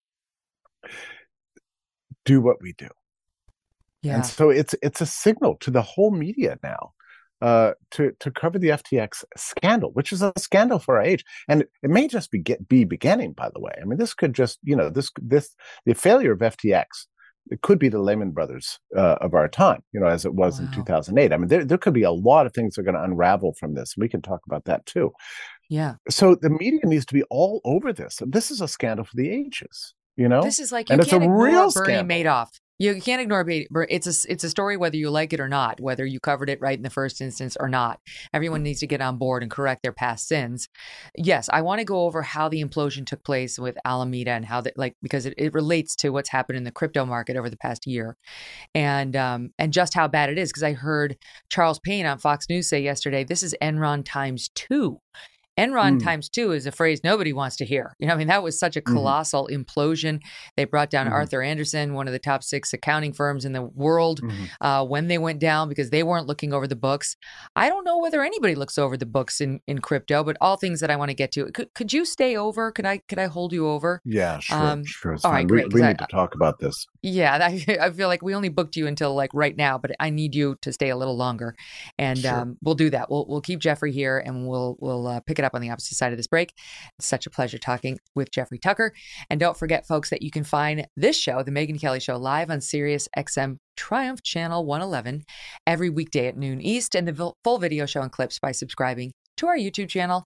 Do what we do. Yeah. And so it's a signal to the whole media now to cover the FTX scandal, which is a scandal for our age. And it may just be beginning, by the way. I mean, this could just, the failure of FTX, it could be the Lehman Brothers of our time, as it was in 2008. I mean, there could be a lot of things that are going to unravel from this. We can talk about that too. Yeah. So the media needs to be all over this. This is a scandal for the ages, This is like, you can't ignore Bernie Madoff. You can't ignore it's a story whether you like it or not, whether you covered it right in the first instance or not. Everyone needs to get on board and correct their past sins. Yes, I want to go over how the implosion took place with Alameda and how because it relates to what's happened in the crypto market over the past year, and just how bad it is. Because I heard Charles Payne on Fox News say yesterday, this is Enron times 2. Enron times 2 is a phrase nobody wants to hear. That was such a colossal implosion. They brought down Arthur Andersen, one of the top 6 accounting firms in the world, when they went down because they weren't looking over the books. I don't know whether anybody looks over the books in crypto, but all things that I want to get to. Could you stay over? Could I hold you over? Yeah, sure. It's all fine. Right, great. We need to talk about this. Yeah, I feel like we only booked you until right now, but I need you to stay a little longer, and we'll do that. We'll keep Jeffrey here, and we'll pick it up on the opposite side of this break. It's such a pleasure talking with Jeffrey Tucker. And don't forget, folks, that you can find this show, The Megyn Kelly Show, live on Sirius XM Triumph Channel 111 every weekday at noon East, and the full video show and clips by subscribing to our YouTube channel,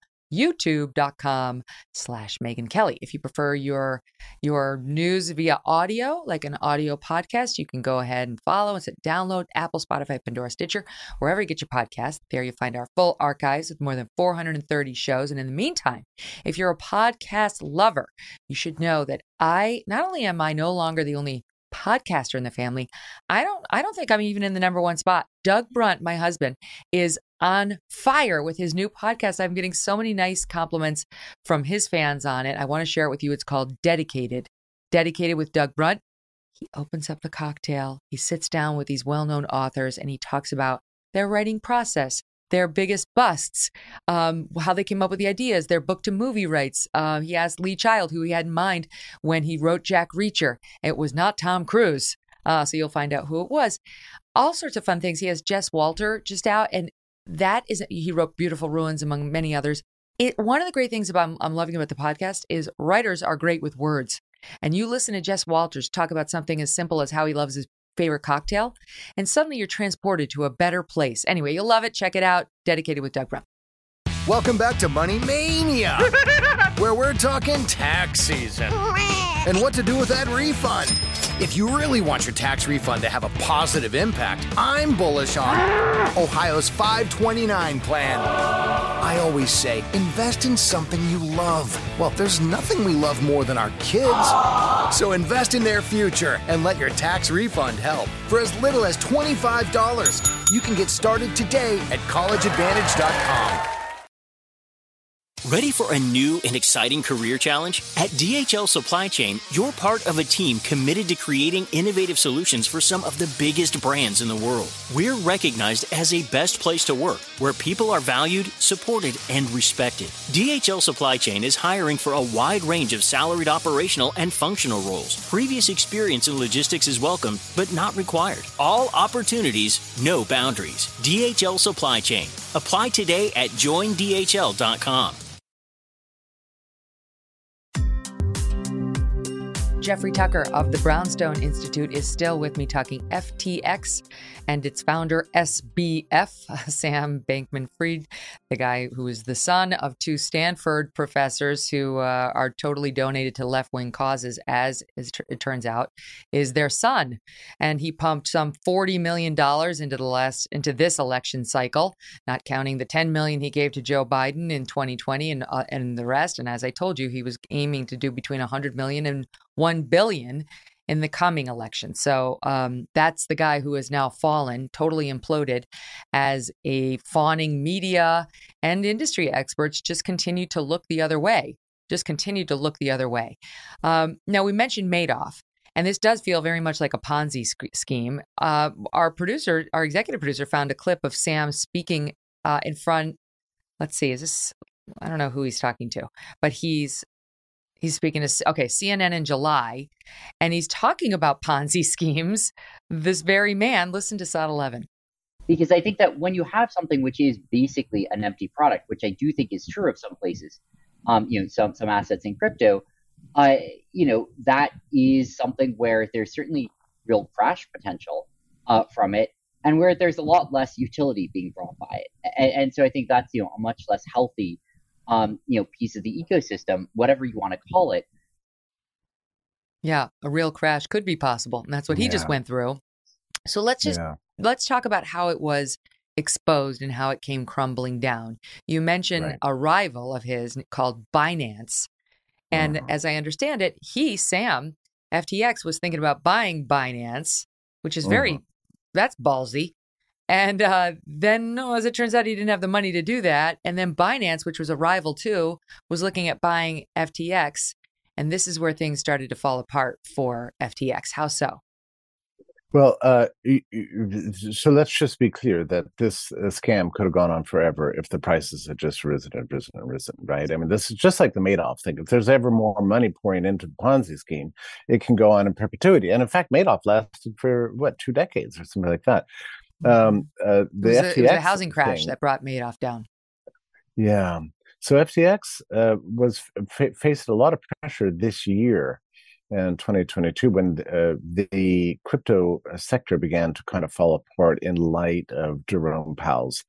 youtube.com/Megyn Kelly. If you prefer your news via audio, like an audio podcast, you can go ahead and follow us at download Apple, Spotify, Pandora, Stitcher, wherever you get your podcast. There you find our full archives with more than 430 shows. And in the meantime, if you're a podcast lover, you should know that not only am I no longer the only podcaster in the family, I don't think I'm even in the number 1 spot. Doug Brunt, my husband, is on fire with his new podcast. I'm getting so many nice compliments from his fans on it. I want to share it with you. It's called Dedicated with Doug Brunt. he opens up the cocktail, he sits down with these well-known authors, and he talks about their writing process, their biggest busts, how they came up with the ideas, their book-to-movie rights. He asked Lee Child who he had in mind when he wrote Jack Reacher. It was not Tom Cruise. So you'll find out who it was. All sorts of fun things. He has Jess Walter just out, and he wrote Beautiful Ruins, among many others. One of the great things I'm loving about the podcast is writers are great with words. And you listen to Jess Walters talk about something as simple as how he loves his favorite cocktail, and suddenly you're transported to a better place. Anyway, you'll love it. Check it out. Dedicated with Doug Brown. Welcome back to Money Mania, where we're talking tax season and what to do with that refund. If you really want your tax refund to have a positive impact, I'm bullish on Ohio's 529 plan. I always say, invest in something you love. Well, there's nothing we love more than our kids. So invest in their future and let your tax refund help. For as little as $25, you can get started today at collegeadvantage.com. Ready for a new and exciting career challenge? At DHL Supply Chain, you're part of a team committed to creating innovative solutions for some of the biggest brands in the world. We're recognized as a best place to work, where people are valued, supported, and respected. DHL Supply Chain is hiring for a wide range of salaried operational and functional roles. Previous experience in logistics is welcome, but not required. All opportunities, no boundaries. DHL Supply Chain. Apply today at joindhl.com. Jeffrey Tucker of the Brownstone Institute is still with me talking FTX and its founder, SBF, Sam Bankman-Fried, the guy who is the son of two Stanford professors who are totally donated to left-wing causes, as it turns out, is their son. And he pumped some $40 million into this election cycle, not counting the $10 million he gave to Joe Biden in 2020 and the rest. And as I told you, he was aiming to do between $100 million and $1 billion in the coming election. So that's the guy who has now fallen, totally imploded, as a fawning media and industry experts just continue to look the other way. Now, we mentioned Madoff, and this does feel very much like a Ponzi scheme. Our executive producer, found a clip of Sam speaking in front. Let's see, I don't know who he's talking to, but he's speaking to, CNN in July, and he's talking about Ponzi schemes. This very man, listen to SOT 11. Because I think that when you have something which is basically an empty product, which I do think is true of some places, some assets in crypto, that is something where there's certainly real crash potential from it, and where there's a lot less utility being brought by it. And so I think that's, a much less healthy piece of the ecosystem, whatever you want to call it. Yeah, a real crash could be possible. And that's what he just went through. So let's talk about how it was exposed and how it came crumbling down. You mentioned a rival of his called Binance. And as I understand it, Sam, FTX, was thinking about buying Binance, which is that's ballsy. And then, as it turns out, he didn't have the money to do that. And then Binance, which was a rival too, was looking at buying FTX. And this is where things started to fall apart for FTX. How so? Well, so let's just be clear that this scam could have gone on forever if the prices had just risen and risen and risen, right? I mean, this is just like the Madoff thing. If there's ever more money pouring into the Ponzi scheme, it can go on in perpetuity. And in fact, Madoff lasted for, 2 decades or something like that. It was a housing crash that brought Madoff down. Yeah. So FTX faced a lot of pressure this year in 2022 when the crypto sector began to kind of fall apart in light of Jerome Powell's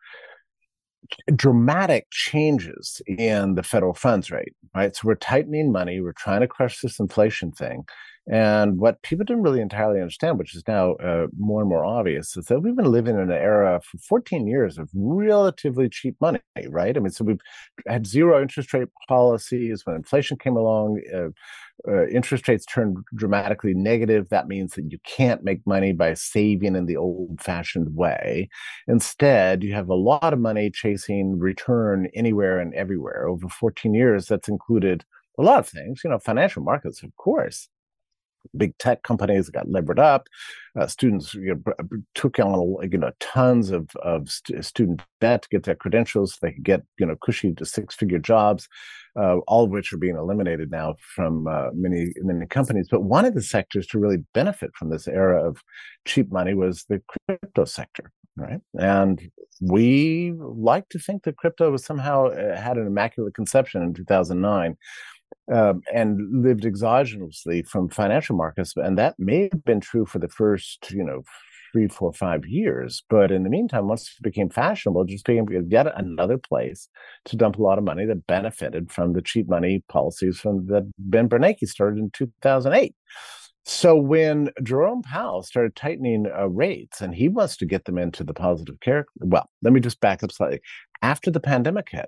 dramatic changes in the federal funds rate, right? So we're tightening money. We're trying to crush this inflation thing. And what people didn't really entirely understand, which is now more and more obvious, is that we've been living in an era for 14 years of relatively cheap money, right? I mean, so we've had zero interest rate policies. When inflation came along, interest rates turned dramatically negative. That means that you can't make money by saving in the old-fashioned way. Instead, you have a lot of money chasing return anywhere and everywhere. Over 14 years, that's included a lot of things, financial markets, of course. big tech companies got levered up. Students took on tons of student debt to get their credentials so they could get cushy to six-figure jobs, all of which are being eliminated now from many companies. But one of the sectors to really benefit from this era of cheap money was the crypto sector, right? And we like to think that crypto was somehow had an immaculate conception in 2009. And lived exogenously from financial markets. And that may have been true for the first, 3, 4, 5 years. But in the meantime, once it became fashionable, it just became yet another place to dump a lot of money that benefited from the cheap money policies that Ben Bernanke started in 2008. So when Jerome Powell started tightening rates, and he wants to get them into the positive character, well, let me just back up slightly. After the pandemic hit,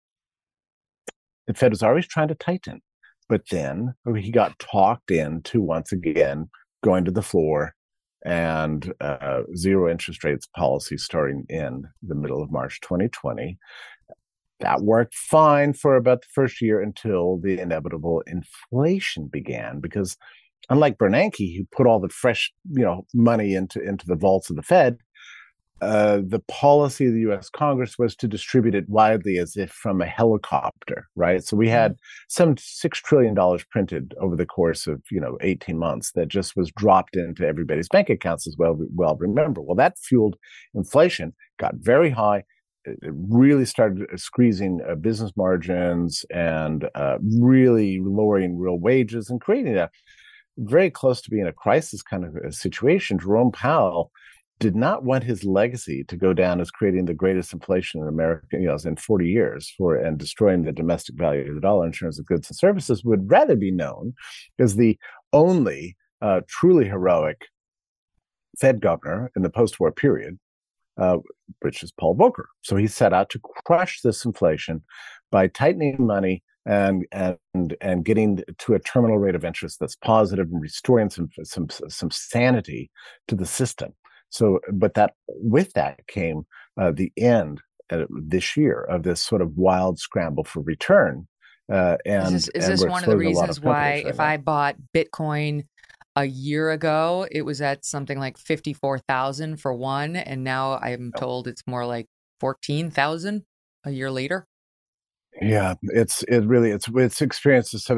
the Fed was always trying to tighten, but then he got talked into once again going to the floor and zero interest rates policy starting in the middle of March 2020. That worked fine for about the first year until the inevitable inflation began, because unlike Bernanke, who put all the fresh money into the vaults of the Fed, the policy of the U.S. Congress was to distribute it widely as if from a helicopter, right? So we had some $6 trillion printed over the course of 18 months that just was dropped into everybody's bank accounts, as well remember. Well, that fueled inflation, got very high. It really started squeezing business margins and really lowering real wages and creating a very close to being a crisis kind of a situation. Jerome Powell did not want his legacy to go down as creating the greatest inflation in America, in 40 years, and destroying the domestic value of the dollar in terms of goods and services. Would rather be known as the only truly heroic Fed governor in the post-war period, which is Paul Volcker. So he set out to crush this inflation by tightening money and getting to a terminal rate of interest that's positive and restoring some sanity to the system. So, but with that came the end this year of this sort of wild scramble for return. Is this one of the reasons why if I bought Bitcoin a year ago, it was at something like 54,000 for one, and now I'm told it's more like 14,000 a year later? Yeah, it's experienced a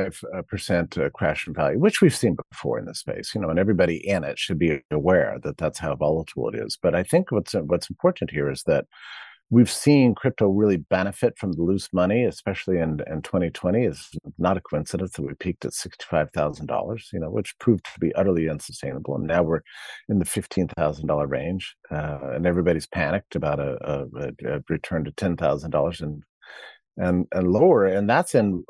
75% crash in value, which we've seen before in this space, and everybody in it should be aware that that's how volatile it is. But I think what's important here is that we've seen crypto really benefit from the loose money, especially in 2020. It's not a coincidence that we peaked at $65,000, which proved to be utterly unsustainable. And now we're in the $15,000 range, and everybody's panicked about a return to $10,000 and lower, and that's in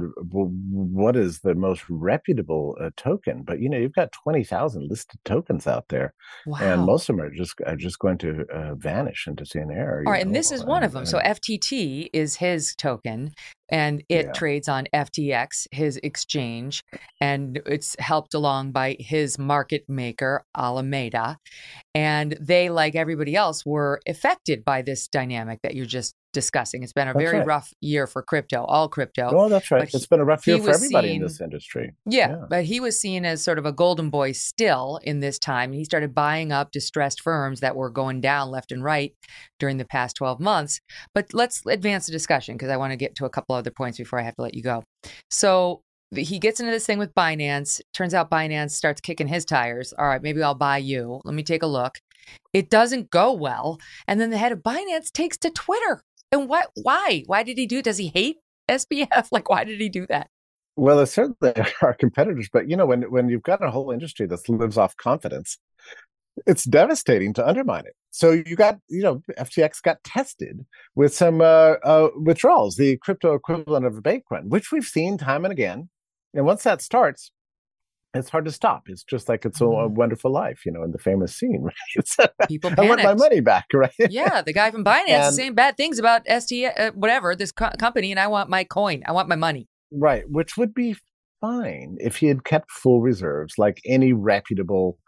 what is the most reputable token. But you've got 20,000 listed tokens out there, wow. And most of them are just going to vanish into thin air. All right, and this is one of them. So FTT is his token, and it trades on FTX, his exchange, and it's helped along by his market maker, Alameda. And they, like everybody else, were affected by this dynamic that you're just discussing. It's been a very rough year for crypto, all crypto. Oh, that's right. It's been a rough year for everybody in this industry. Yeah, but he was seen as sort of a golden boy still in this time. He started buying up distressed firms that were going down left and right during the past 12 months. But let's advance the discussion because I want to get to a couple other points before I have to let you go. So he gets into this thing with Binance. Turns out Binance starts kicking his tires. All right, maybe I'll buy you. Let me take a look. It doesn't go well. And then the head of Binance takes to Twitter. And why? Why did he do it? Does he hate SBF? Like, why did he do that? Well, there certainly are competitors, but when you've got a whole industry that lives off confidence, it's devastating to undermine it. So you got, FTX got tested with some withdrawals, the crypto equivalent of a bank run, which we've seen time and again. And once that starts, it's hard to stop. It's just like It's a Wonderful Life, in the famous scene, right? It's, people panicked. I want my money back, right? Yeah, the guy from Binance is saying bad things about this company, and I want my coin. I want my money. Right, which would be fine if he had kept full reserves like any reputable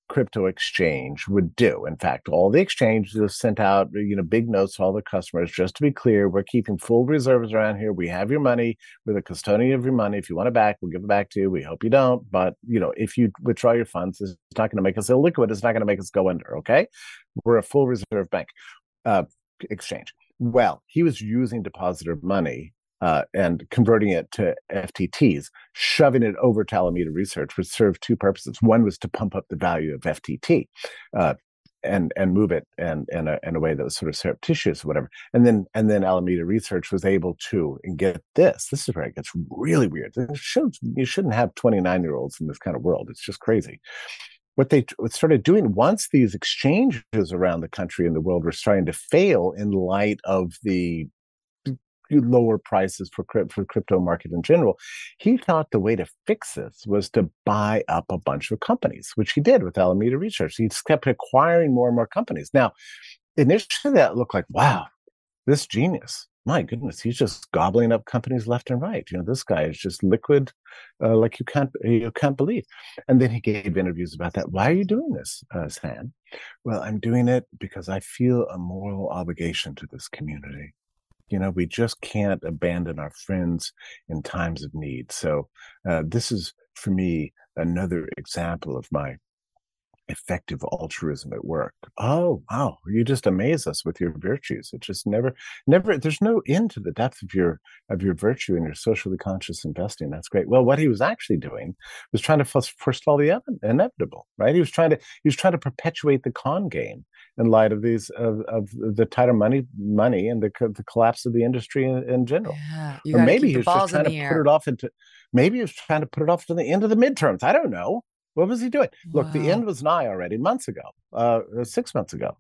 crypto exchange would do. In fact, all the exchanges sent out, big notes to all their customers. Just to be clear, we're keeping full reserves around here. We have your money. We're the custodian of your money. If you want it back, we'll give it back to you. We hope you don't. But, if you withdraw your funds, it's not going to make us illiquid. It's not going to make us go under. Okay. We're a full reserve bank exchange. Well, he was using depositor money and converting it to FTTs, shoving it over to Alameda Research, which served two purposes. One was to pump up the value of FTT and move it in a way that was sort of surreptitious or whatever. And then Alameda Research was able to, and get this is where it gets really weird. You shouldn't have 29-year-olds in this kind of world. It's just crazy. What they started doing once these exchanges around the country and the world were starting to fail in light of the lower prices for crypto market in general, he thought the way to fix this was to buy up a bunch of companies, which he did with Alameda Research. He just kept acquiring more and more companies. Now, initially that looked like, wow, this genius. My goodness, he's just gobbling up companies left and right. This guy is just liquid, like you can't believe. And then he gave interviews about that. Why are you doing this, Sam? Well, I'm doing it because I feel a moral obligation to this community. We just can't abandon our friends in times of need. So this is, for me, another example of my effective altruism at work. Oh, wow. You just amaze us with your virtues. It just never, there's no end to the depth of your virtue and your socially conscious investing. That's great. Well, what he was actually doing was trying to forestall the inevitable, right? He was trying to perpetuate the con game in light of these of the tighter money and the collapse of the industry in general. Yeah, or maybe he was just trying to put it off to the end of the midterms. I don't know. What was he doing? Wow. Look, the end was nigh already months ago, 6 months ago.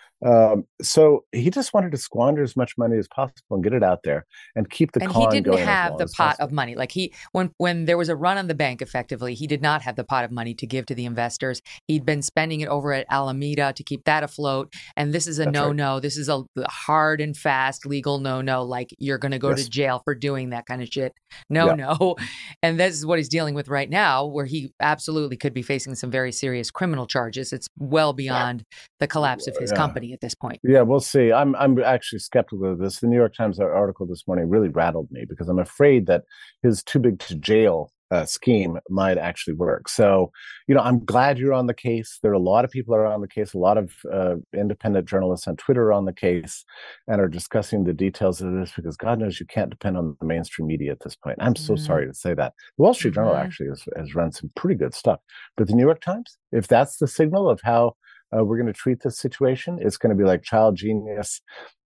So he just wanted to squander as much money as possible and get it out there and keep the con going. And he didn't have the pot of money. Like when there was a run on the bank, effectively, he did not have the pot of money to give to the investors. He'd been spending it over at Alameda to keep that afloat. And this is a no-no. Right. This is a hard and fast legal no-no. Like, you're going to go to jail for doing that kind of shit. No. And this is what he's dealing with right now, where he absolutely could be facing some very serious criminal charges. It's well beyond the collapse of his company at this point. Yeah, we'll see. I'm actually skeptical of this. The New York Times article this morning really rattled me because I'm afraid that his too big to jail scheme might actually work. So, I'm glad you're on the case. There are a lot of people are on the case. A lot of independent journalists on Twitter are on the case and are discussing the details of this because God knows you can't depend on the mainstream media at this point. I'm so sorry to say that. The Wall Street Journal actually has run some pretty good stuff. But the New York Times, if that's the signal of how we're going to treat this situation, it's going to be like child genius,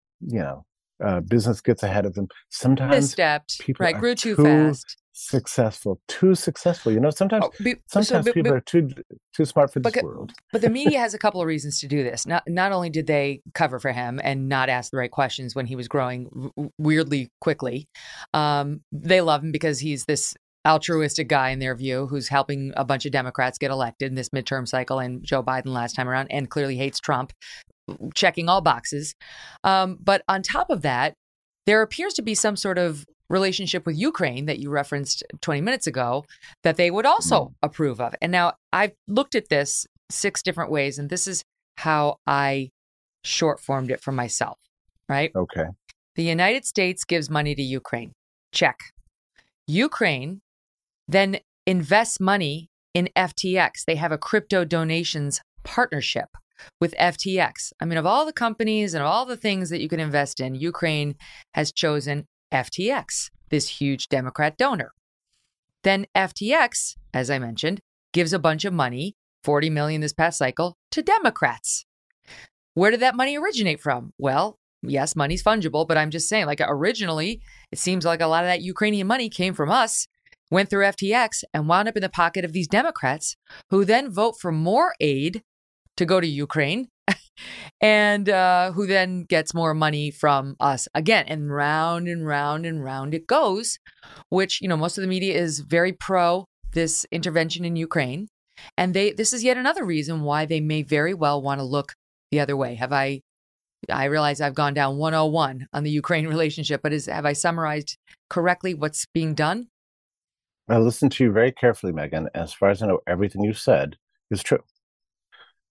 business gets ahead of them. Sometimes misstepped, right? Grew too fast. Too successful. Sometimes people are too smart for this world. But the media has a couple of reasons to do this. Not only did they cover for him and not ask the right questions when he was growing weirdly quickly, they love him because he's this altruistic guy in their view who's helping a bunch of Democrats get elected in this midterm cycle and Joe Biden last time around, and clearly hates Trump, checking all boxes. But on top of that, there appears to be some sort of relationship with Ukraine that you referenced 20 minutes ago that they would also approve of. And now I've looked at this 6 different ways, and this is how I short formed it for myself, right? Okay. The United States gives money to Ukraine. Check. Ukraine then invests money in FTX. They have a crypto donations partnership with FTX. I mean, of all the companies and all the things that you can invest in, Ukraine has chosen FTX, this huge Democrat donor. Then FTX, as I mentioned, gives a bunch of money, $40 million this past cycle, to Democrats. Where did that money originate from? Well, yes, money's fungible, but I'm just saying, like, originally, it seems like a lot of that Ukrainian money came from us, went through FTX, and wound up in the pocket of these Democrats, who then vote for more aid to go to Ukraine, and who then gets more money from us again, and round and round and round it goes, which, most of the media is very pro this intervention in Ukraine. And this is yet another reason why they may very well want to look the other way. I realize I've gone down 101 on the Ukraine relationship, but have I summarized correctly what's being done? I listened to you very carefully, Megan. As far as I know, everything you said is true.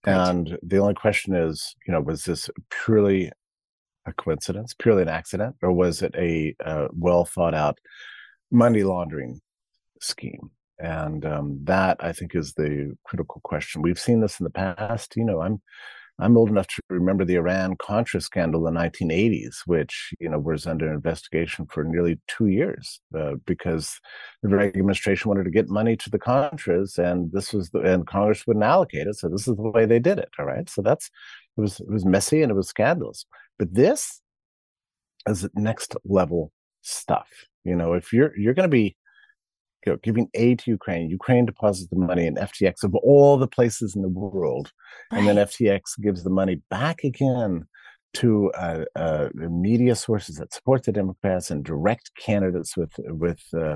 Great. And the only question is, was this purely a coincidence, purely an accident, or was it a well thought out money laundering scheme? And that, I think, is the critical question. We've seen this in the past. I'm old enough to remember the Iran-Contra scandal in the 1980s, which was under investigation for nearly 2 years because the Reagan administration wanted to get money to the Contras, and and Congress wouldn't allocate it. So this is the way they did it. All right, so it was messy and it was scandalous. But this is next level stuff. If you're going to be giving aid to Ukraine deposits the money in FTX of all the places in the world, right. And then FTX gives the money back again to media sources that support the Democrats and direct candidates that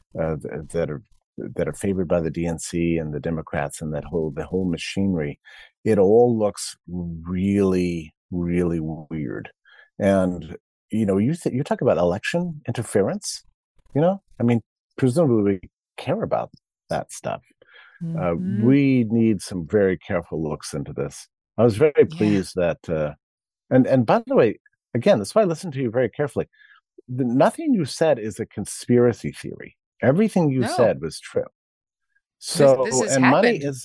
are favored by the DNC and the Democrats and the whole machinery. It all looks really, really weird. And you talk about election interference. Presumably we care about that stuff. Mm-hmm. We need some very careful looks into this. I was very pleased that, and by the way, again, that's why I listened to you very carefully. Nothing you said is a conspiracy theory. Everything you said was true. So, this and happened. Money is,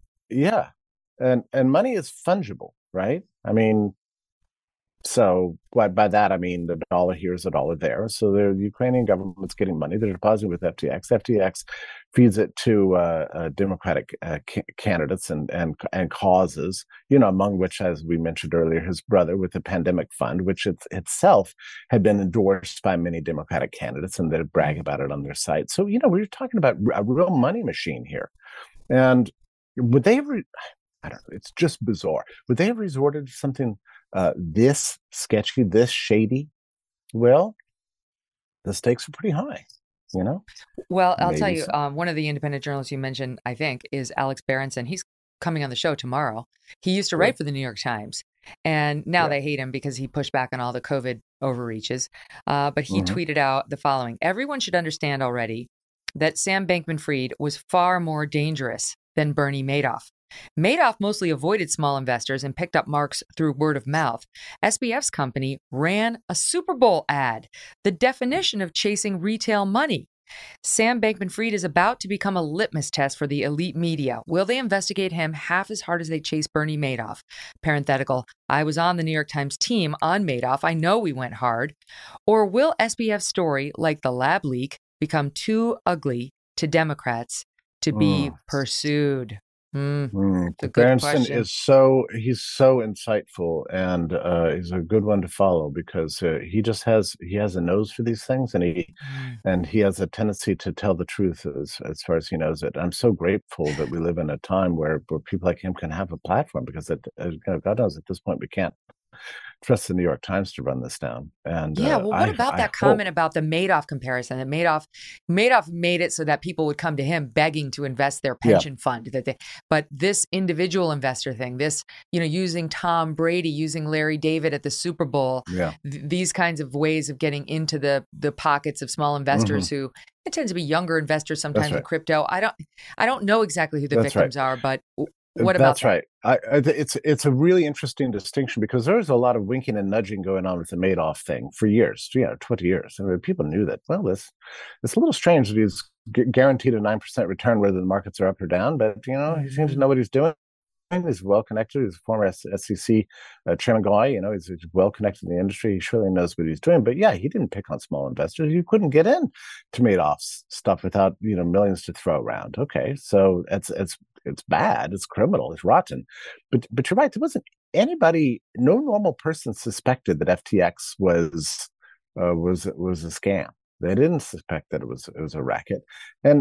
and money is fungible, right? So by that, I mean the dollar here is a dollar there. So the Ukrainian government's getting money. They're depositing with FTX. FTX feeds it to Democratic candidates and causes, among which, as we mentioned earlier, his brother with the pandemic fund, which itself had been endorsed by many Democratic candidates, and they brag about it on their site. So, we're talking about a real money machine here. And would they have, I don't know, it's just bizarre. Would they have resorted to something this sketchy, this shady? Well, the stakes are pretty high, Well, I'll tell you, one of the independent journalists you mentioned, I think, is Alex Berenson. He's coming on the show tomorrow. He used to write for the New York Times, and now they hate him because he pushed back on all the COVID overreaches. But he tweeted out the following: everyone should understand already that Sam Bankman-Fried was far more dangerous than Bernie Madoff. Madoff mostly avoided small investors and picked up marks through word of mouth. SBF's company ran a Super Bowl ad, the definition of chasing retail money. Sam Bankman-Fried is about to become a litmus test for the elite media. Will they investigate him half as hard as they chased Bernie Madoff? Parenthetical, I was on the New York Times team on Madoff. I know we went hard. Or will SBF's story, like the lab leak, become too ugly to Democrats to be pursued? Berenson he's so insightful, and he's a good one to follow because he has a nose for these things, and he has a tendency to tell the truth as far as he knows it. I'm so grateful that we live in a time where people like him can have a platform, because God knows at this point we can't trust the New York Times to run this down. And what about that comment about the Madoff comparison? That Madoff made it so that people would come to him begging to invest their pension fund. But this individual investor thing, this using Tom Brady, using Larry David at the Super Bowl, these kinds of ways of getting into the pockets of small investors who it tends to be younger investors sometimes in crypto. I don't know exactly who the victims are, but. What about that? Right. It's a really interesting distinction, because there's a lot of winking and nudging going on with the Madoff thing for years, 20 years. People knew that. Well, it's a little strange that he's guaranteed a 9% return whether the markets are up or down, but he seems to know what he's doing. He's well connected. He's a former SEC chairman guy. He's well connected in the industry. He surely knows what he's doing. But he didn't pick on small investors. You couldn't get in to Madoff's stuff without millions to throw around. Okay, so it's bad. It's criminal. It's rotten. But you're right. There wasn't anybody. No normal person suspected that FTX was a scam. They didn't suspect that it was a racket, and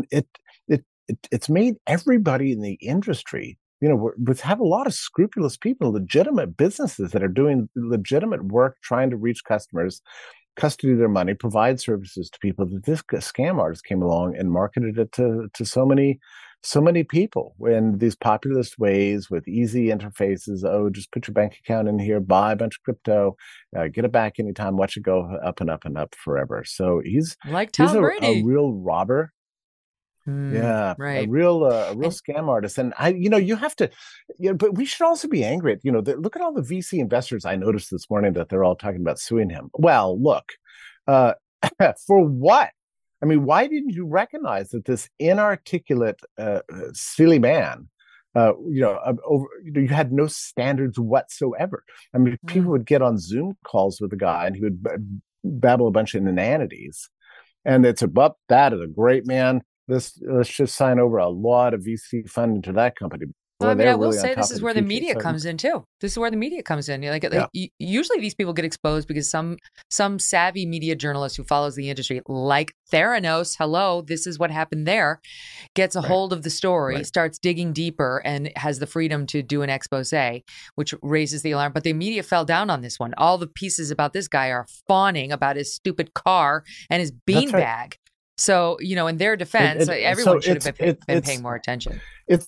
it's made everybody in the industry. We have a lot of scrupulous people, legitimate businesses that are doing legitimate work, trying to reach customers, custody their money, provide services to people. That this scam artist came along and marketed it to so many people in these populist ways with easy interfaces. Oh, just put your bank account in here, buy a bunch of crypto, get it back anytime, watch it go up and up and up forever. So he's like Tom Brady, a real robber. Yeah, right. a real scam artist. And you have to, but we should also be angry at, look at all the VC investors. I noticed this morning that they're all talking about suing him. Well, look, for what? I mean, why didn't you recognize that this inarticulate, silly man, you had no standards whatsoever? I mean, people would get on Zoom calls with the guy and he would babble a bunch of inanities. And it's that is a great man. Let's just sign over a lot of VC funding to that company. Well, I mean, I will say this is where the media comes in too. This is where the media comes in. Usually these people get exposed because some savvy media journalist who follows the industry, like Theranos, hello, this is what happened there, gets a hold of the story, starts digging deeper, and has the freedom to do an expose, which raises the alarm. But the media fell down on this one. All the pieces about this guy are fawning about his stupid car and his beanbag. So, in their defense, everyone should have been paying more attention.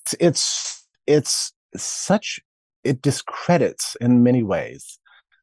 It discredits in many ways,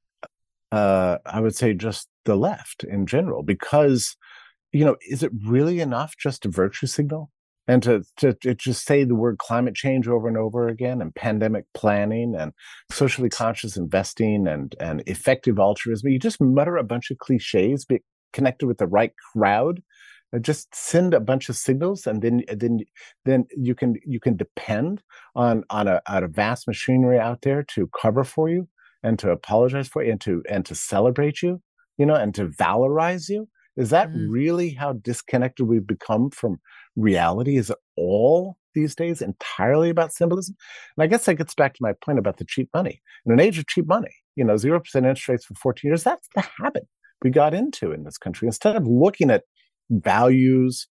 I would say, just the left in general, because, is it really enough just to virtue signal and to just say the word climate change over and over again, and pandemic planning and socially conscious investing and effective altruism? You just mutter a bunch of cliches, be connected with the right crowd. Just send a bunch of signals, and then you can depend on a vast machinery out there to cover for you and to apologize for you and to celebrate you, and to valorize you. Is that really how disconnected we've become from reality? Is it all these days entirely about symbolism? And I guess that gets back to my point about the cheap money. In an age of cheap money, 0% interest rates for 14 years, that's the habit we got into in this country. Instead of looking at values,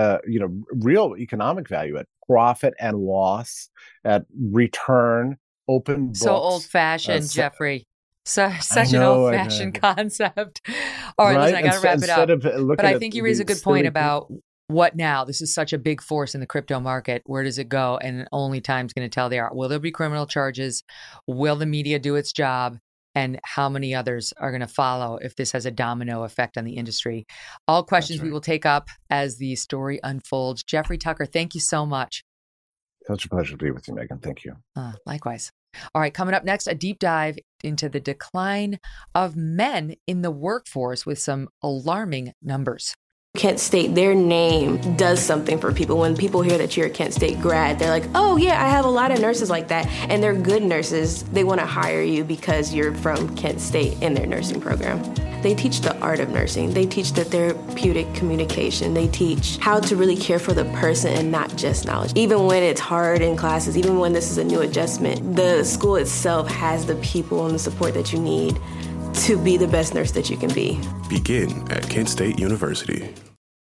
real economic value, at profit and loss, at return, open books. So old-fashioned, Jeffrey. Such an old-fashioned concept. All right, listen, I got to wrap it up. But I think you raise a good point about what now? This is such a big force in the crypto market. Where does it go? And only time's going to tell. Will there be criminal charges? Will the media do its job? And how many others are going to follow if this has a domino effect on the industry? All questions we will take up as the story unfolds. Jeffrey Tucker, thank you so much. Such a pleasure to be with you, Megan. Thank you. Likewise. All right, coming up next, a deep dive into the decline of men in the workforce with some alarming numbers. Kent State, their name does something for people. When people hear that you're a Kent State grad, they're like, oh yeah, I have a lot of nurses like that. And they're good nurses. They want to hire you because you're from Kent State in their nursing program. They teach the art of nursing. They teach the therapeutic communication. They teach how to really care for the person and not just knowledge. Even when it's hard in classes, even when this is a new adjustment, the school itself has the people and the support that you need to be the best nurse that you can be. Begin at Kent State University.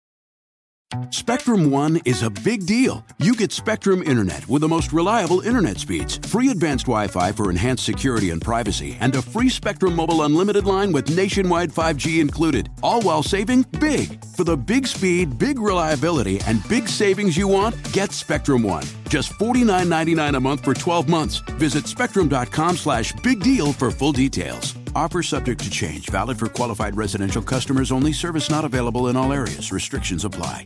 Spectrum One is a big deal. You get Spectrum Internet with the most reliable internet speeds, free advanced Wi-Fi for enhanced security and privacy, and a free Spectrum Mobile Unlimited line with nationwide 5G included, all while saving big. For the big speed, big reliability, and big savings you want, get Spectrum One. Just $49.99 a month for 12 months. Visit spectrum.com/big deal for full details. Offer subject to change. Valid for qualified residential customers only. Service not available in all areas. Restrictions apply.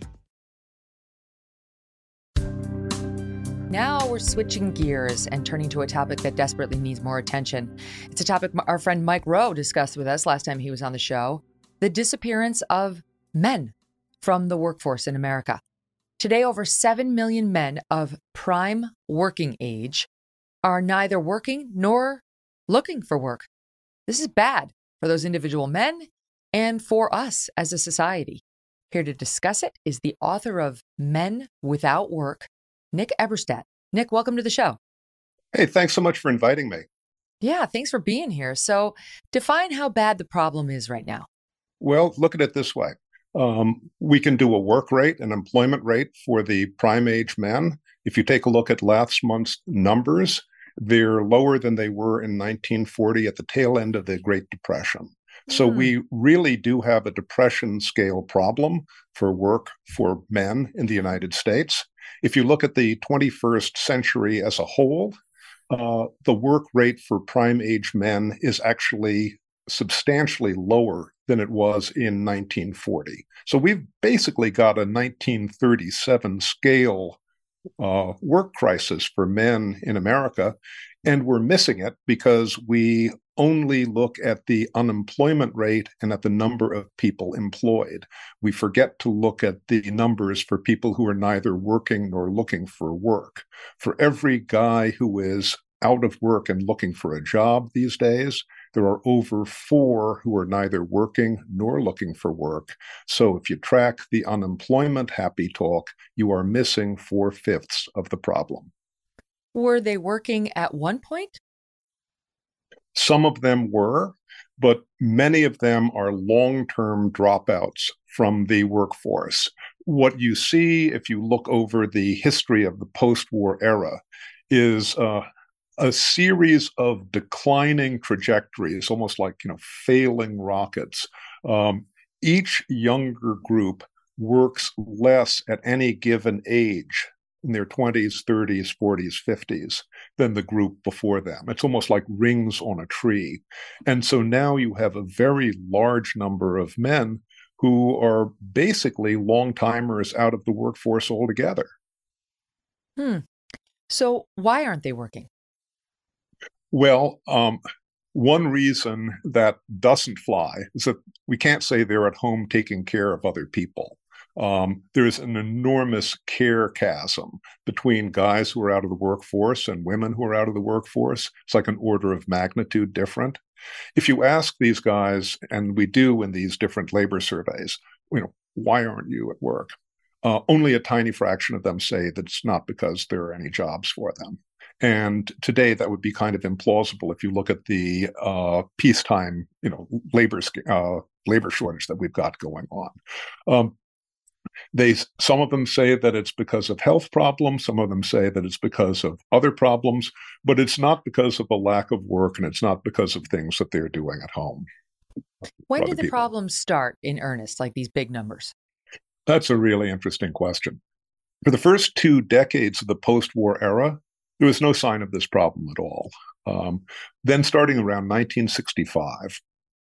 Now we're switching gears and turning to a topic that desperately needs more attention. It's a topic our friend Mike Rowe discussed with us last time he was on the show: the disappearance of men from the workforce in America. Today, over 7 million men of prime working age are neither working nor looking for work. This is bad for those individual men and for us as a society. Here to discuss it is the author of Men Without Work, Nick Eberstadt. Nick, welcome to the show. Hey, thanks so much for inviting me. Yeah, thanks for being here. So define how bad the problem is right now. Well, look at it this way. We can do a work rate, an employment rate for the prime age men. If you take a look at last month's numbers, they're lower than they were in 1940 at the tail end of the Great Depression. So we really do have a depression scale problem for work for men in the United States. If you look at the 21st century as a whole, the work rate for prime age men is actually substantially lower than it was in 1940. So we've basically got a 1937 scale work crisis for men in America, and we're missing it because we only look at the unemployment rate and at the number of people employed. We forget to look at the numbers for people who are neither working nor looking for work. For every guy who is out of work and looking for a job these days, there are over 4 who are neither working nor looking for work. So if you track the unemployment happy talk, you are missing 4/5 of the problem. Were they working at one point? Some of them were, but many of them are long-term dropouts from the workforce. What you see if you look over the history of the post-war era is a series of declining trajectories, almost like failing rockets. Each younger group works less at any given age in their 20s, 30s, 40s, 50s than the group before them. It's almost like rings on a tree. And so now you have a very large number of men who are basically long-timers out of the workforce altogether. So why aren't they working? Well, one reason that doesn't fly is that we can't say they're at home taking care of other people. There's an enormous care chasm between guys who are out of the workforce and women who are out of the workforce. It's like an order of magnitude different. If you ask these guys, and we do in these different labor surveys, why aren't you at work? Only a tiny fraction of them say that it's not because there are any jobs for them. And today that would be kind of implausible if you look at the peacetime, labor shortage that we've got going on. Some of them say that it's because of health problems. Some of them say that it's because of other problems, but it's not because of a lack of work, and it's not because of things that they're doing at home. When did the problems start in earnest, like these big numbers? That's a really interesting question. For the first 2 decades of the post-war era, there was no sign of this problem at all. Then starting around 1965,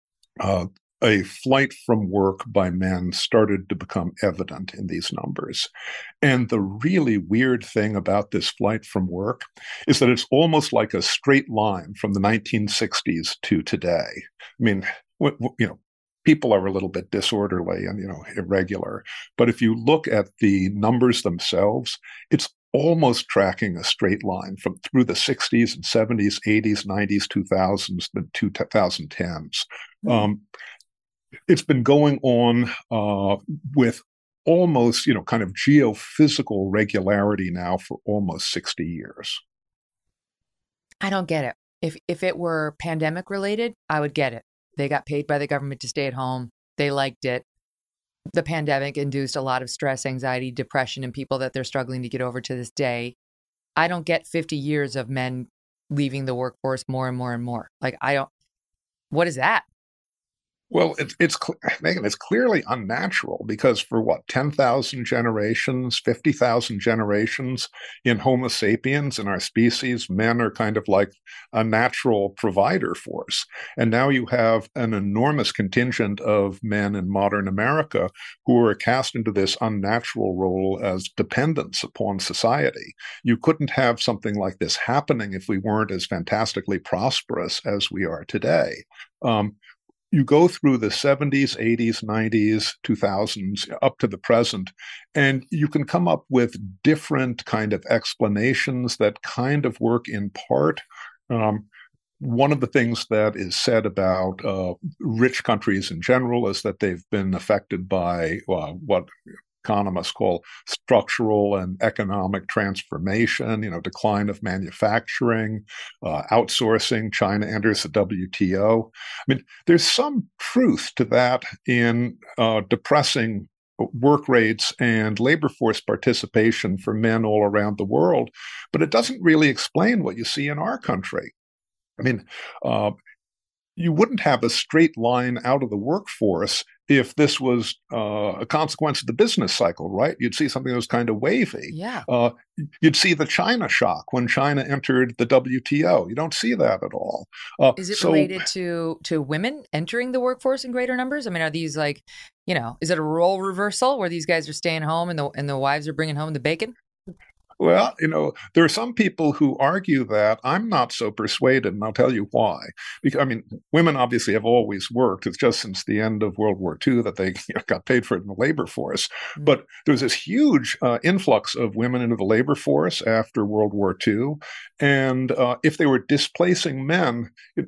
a flight from work by men started to become evident in these numbers. And the really weird thing about this flight from work is that it's almost like a straight line from the 1960s to today. I mean, people are a little bit disorderly and, irregular. But if you look at the numbers themselves, it's almost tracking a straight line through the 60s and 70s, 80s, 90s, 2000s, the 2010s. It's been going on with almost, kind of geophysical regularity now for almost 60 years. I don't get it. If it were pandemic related, I would get it. They got paid by the government to stay at home. They liked it. The pandemic induced a lot of stress, anxiety, depression in people that they're struggling to get over to this day. I don't get 50 years of men leaving the workforce more and more and more. What is that? Well, Megan, it's clearly unnatural because for 10,000 generations, 50,000 generations in Homo sapiens, in our species, men are kind of like a natural provider force. And now you have an enormous contingent of men in modern America who are cast into this unnatural role as dependents upon society. You couldn't have something like this happening if we weren't as fantastically prosperous as we are today. You go through the 70s, 80s, 90s, 2000s, up to the present, and you can come up with different kind of explanations that kind of work in part. One of the things that is said about rich countries in general is that they've been affected by what economists call structural and economic transformation, decline of manufacturing, outsourcing. China enters the WTO. I mean, there's some truth to that in depressing work rates and labor force participation for men all around the world, but it doesn't really explain what you see in our country. I mean, you wouldn't have a straight line out of the workforce if this was a consequence of the business cycle, right? You'd see something that was kind of wavy. Yeah. You'd see the China shock when China entered the WTO. You don't see that at all. Is it related to women entering the workforce in greater numbers? I mean, are these like, is it a role reversal where these guys are staying home and the wives are bringing home the bacon? Well, there are some people who argue that. I'm not so persuaded, and I'll tell you why. Because, women obviously have always worked. It's just since the end of World War II that they got paid for it in the labor force. Mm-hmm. But there was this huge influx of women into the labor force after World War II. And if they were displacing men,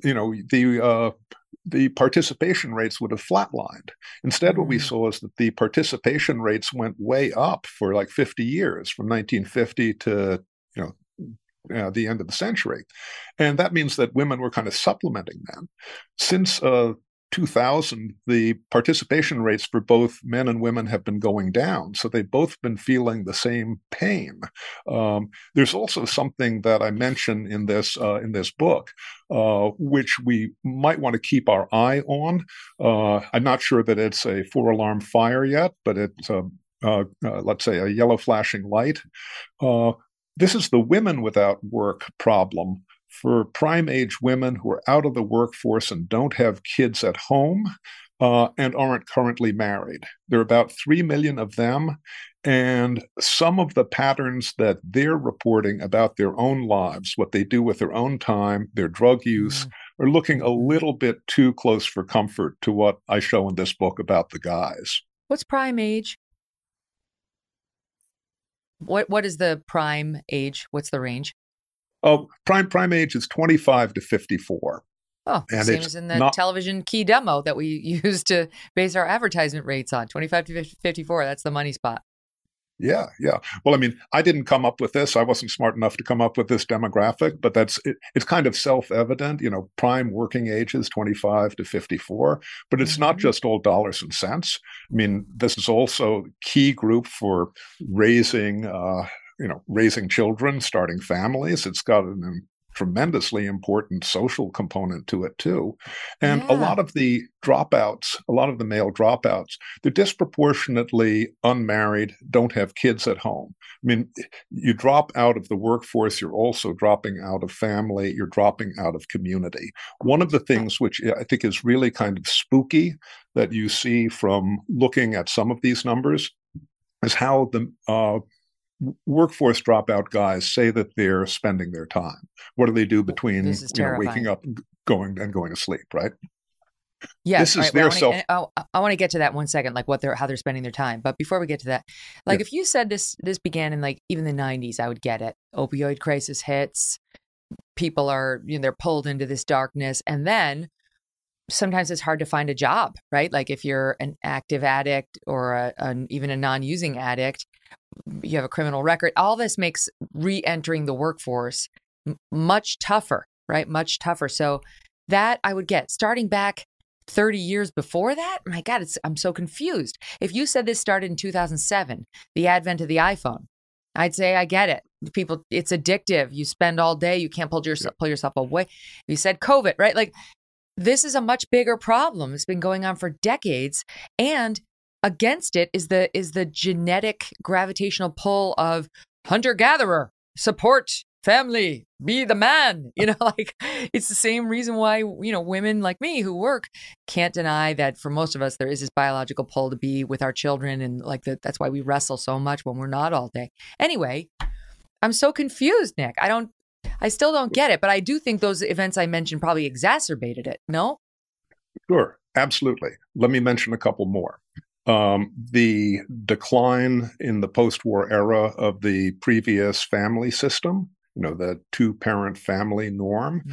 the participation rates would have flatlined. Instead, what we saw is that the participation rates went way up for like 50 years, from 1950 to the end of the century. And that means that women were kind of supplementing men. Since 2000, the participation rates for both men and women have been going down. So they've both been feeling the same pain. There's also something that I mention in this book, which we might want to keep our eye on. I'm not sure that it's a 4-alarm fire yet, but it's let's say a yellow flashing light. This is the women without work problem. For prime-age women who are out of the workforce and don't have kids at home and aren't currently married. There are about 3 million of them, and some of the patterns that they're reporting about their own lives, what they do with their own time, their drug use, are looking a little bit too close for comfort to what I show in this book about the guys. What's prime age? What is the prime age? What's the range? Prime age is 25 to 54. Oh, and same as in the television key demo that we use to base our advertisement rates on. 25 to 54, that's the money spot. Yeah. Well, I didn't come up with this. I wasn't smart enough to come up with this demographic, but it's kind of self-evident. Prime working age is 25 to 54, but it's not just all dollars and cents. This is also a key group for raising children, starting families. It's got a tremendously important social component to it too. And a lot of the male dropouts, they're disproportionately unmarried, don't have kids at home. You drop out of the workforce, you're also dropping out of family, you're dropping out of community. One of the things which I think is really kind of spooky that you see from looking at some of these numbers is how the workforce dropout guys say that they're spending their time. What do they do between waking up and going to sleep, right? Yes, this is their self. I want to get to that 1 second, like how they're spending their time. But before we get to that, if you said this began in like even the 90s, I would get it. Opioid crisis hits, people are they're pulled into this darkness, and then sometimes it's hard to find a job, right? Like if you're an active addict or even a non-using addict, you have a criminal record. All this makes re-entering the workforce much tougher, right? Much tougher. So that I would get. Starting back 30 years before that, my God, I'm so confused. If you said this started in 2007, the advent of the iPhone, I'd say I get it. People, it's addictive. You spend all day, you can't pull yourself away. You said COVID, right? Like this is a much bigger problem. It's been going on for decades, and against it is the genetic gravitational pull of hunter-gatherer, support family, be the man. It's the same reason why, women like me who work can't deny that for most of us, there is this biological pull to be with our children. And that's why we wrestle so much when we're not all day. Anyway, I'm so confused, Nick. I still don't get it, but I do think those events I mentioned probably exacerbated it. No? Sure. Absolutely. Let me mention a couple more. The decline in the post-war era of the previous family system, the two-parent family norm.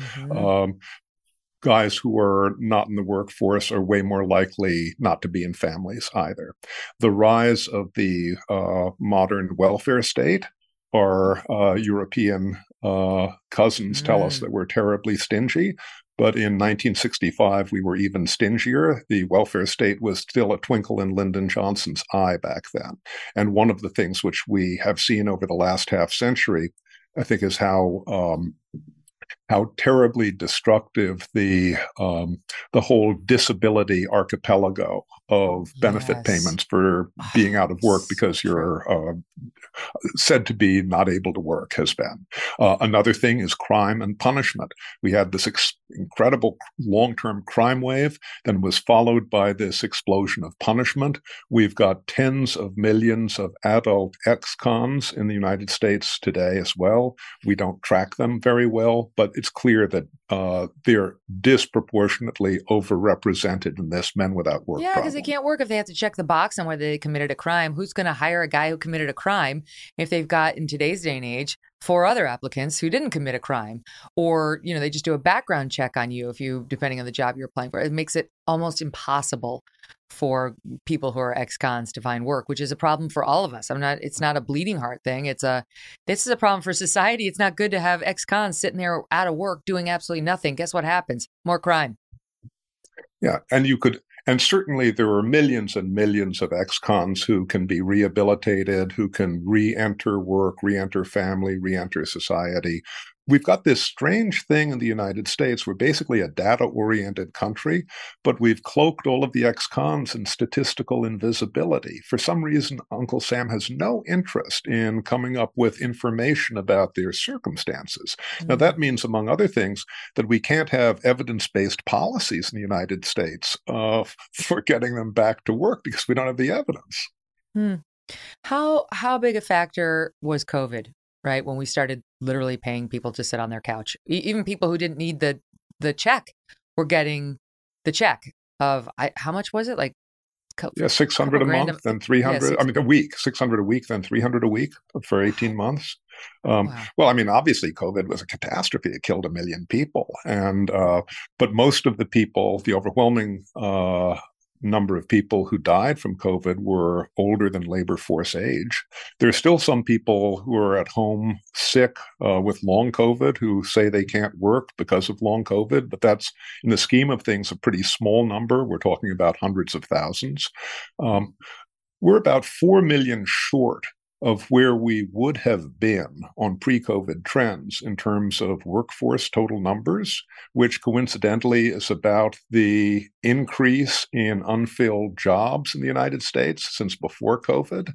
Guys who are not in the workforce are way more likely not to be in families either. The rise of the modern welfare state. Our European cousins tell us that we're terribly stingy. But in 1965, we were even stingier. The welfare state was still a twinkle in Lyndon Johnson's eye back then. And one of the things which we have seen over the last half century, I think, is how how terribly destructive the whole disability archipelago of benefit payments for being out of work because you're said to be not able to work has been. Another thing is crime and punishment. We had this incredible long-term crime wave, then was followed by this explosion of punishment. We've got tens of millions of adult ex-cons in the United States today as well. We don't track them very well, but it's clear that they're disproportionately overrepresented in this men without work Yeah, because they can't work if they have to check the box on whether they committed a crime. Who's going to hire a guy who committed a crime if they've got, in today's day and age, 4 other applicants who didn't commit a crime? Or, they just do a background check on you depending on the job you're applying for. It makes it almost impossible for people who are ex-cons to find work, which is a problem for all of us. It's not a bleeding heart thing. This is a problem for society. It's not good to have ex-cons sitting there out of work doing absolutely nothing. Guess what happens? More crime. Yeah. And certainly there are millions and millions of ex-cons who can be rehabilitated, who can re-enter work, re-enter family, re-enter society. We've got this strange thing in the United States. We're basically a data-oriented country, but we've cloaked all of the ex-cons in statistical invisibility. For some reason, Uncle Sam has no interest in coming up with information about their circumstances. Now, that means, among other things, that we can't have evidence-based policies in the United States for getting them back to work because we don't have the evidence. How big a factor was COVID? Right, when we started literally paying people to sit on their couch, even people who didn't need the check were getting the check of how much was it? Like, $600 a month, then 300. A week, 600 a week, then 300 a week for 18 months. Well, obviously, COVID was a catastrophe. It killed 1 million people, but most of the people, the overwhelming number of people who died from COVID were older than labor force age. There are still some people who are at home sick with long COVID who say they can't work because of long COVID, but that's, in the scheme of things, a pretty small number. We're talking about hundreds of thousands. We're about 4 million short of where we would have been on pre-COVID trends in terms of workforce total numbers, which coincidentally is about the increase in unfilled jobs in the United States since before COVID.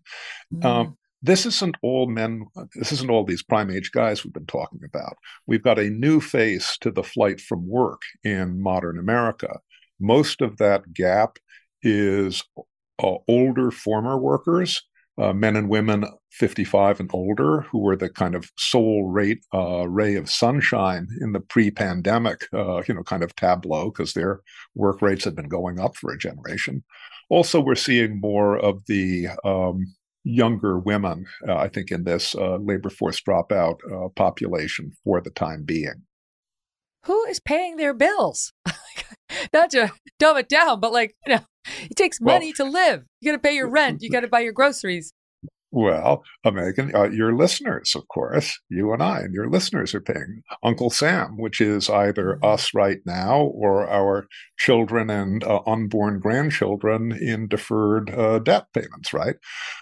This isn't all men. This isn't all these prime age guys we've been talking about. We've got a new face to the flight from work in modern America. Most of that gap is older former workers, men and women 55 and older, who were the kind of sole ray of sunshine in the pre-pandemic, kind of tableau, because their work rates had been going up for a generation. Also, we're seeing more of the younger women, I think, in this labor force dropout population for the time being. Who is paying their bills? Not to dumb it down, but it takes money to live. You got to pay your rent. You got to buy your groceries. Well, Megan, your listeners, of course, you and I and your listeners are paying. Uncle Sam, which is either us right now or our children and unborn grandchildren in deferred debt payments, right?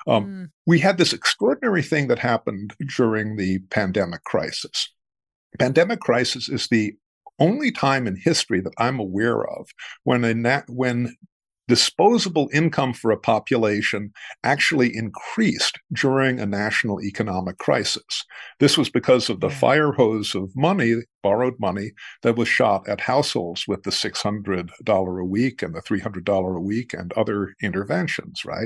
We had this extraordinary thing that happened during the pandemic crisis. Pandemic crisis is the only time in history that I'm aware of when disposable income for a population actually increased during a national economic crisis. This was because of the fire hose of money, borrowed money, that was shot at households with the $600 a week and the $300 a week and other interventions, right?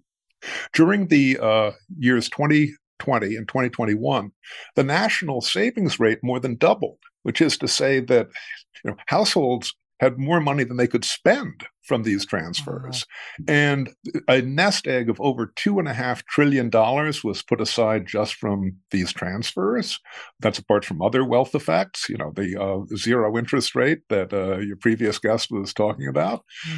During the years 2020 and 2021, the national savings rate more than doubled, which is to say that households had more money than they could spend from these transfers. And a nest egg of over $2.5 trillion was put aside just from these transfers. That's apart from other wealth effects, the zero interest rate that your previous guest was talking about.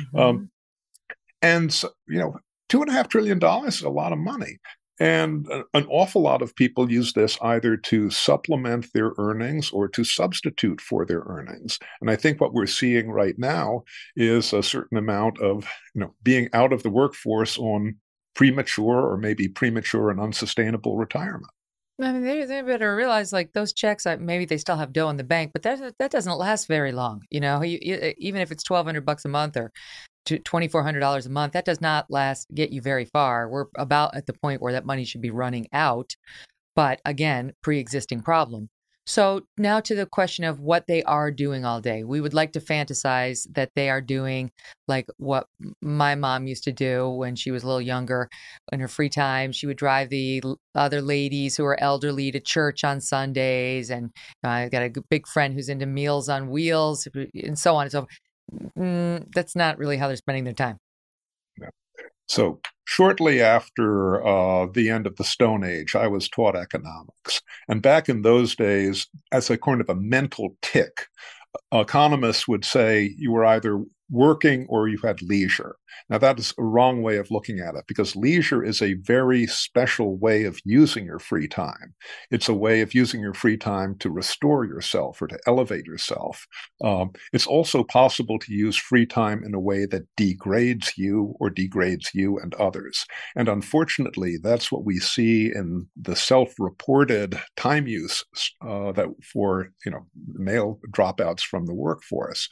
And so, $2.5 trillion is a lot of money. And an awful lot of people use this either to supplement their earnings or to substitute for their earnings. And I think what we're seeing right now is a certain amount of, being out of the workforce on premature or maybe premature and unsustainable retirement. I mean, they better realize, like, those checks, maybe they still have dough in the bank, but that doesn't last very long. You know, even if it's $1,200 a month or $2,400 a month, that does not get you very far. We're about at the point where that money should be running out. But again, pre-existing problem. So now to the question of what they are doing all day. We would like to fantasize that they are doing like what my mom used to do when she was a little younger. In her free time, she would drive the other ladies who are elderly to church on Sundays. And I've got a big friend who's into Meals on Wheels and so on and so forth. That's not really how they're spending their time. No. So shortly after the end of the Stone Age, I was taught economics. And back in those days, as a kind of a mental tick, economists would say you were either working or you had leisure. Now, that is a wrong way of looking at it, because leisure is a very special way of using your free time. It's a way of using your free time to restore yourself or to elevate yourself. It's also possible to use free time in a way that degrades you or degrades you and others. And unfortunately, that's what we see in the self-reported time use that for male dropouts from the workforce.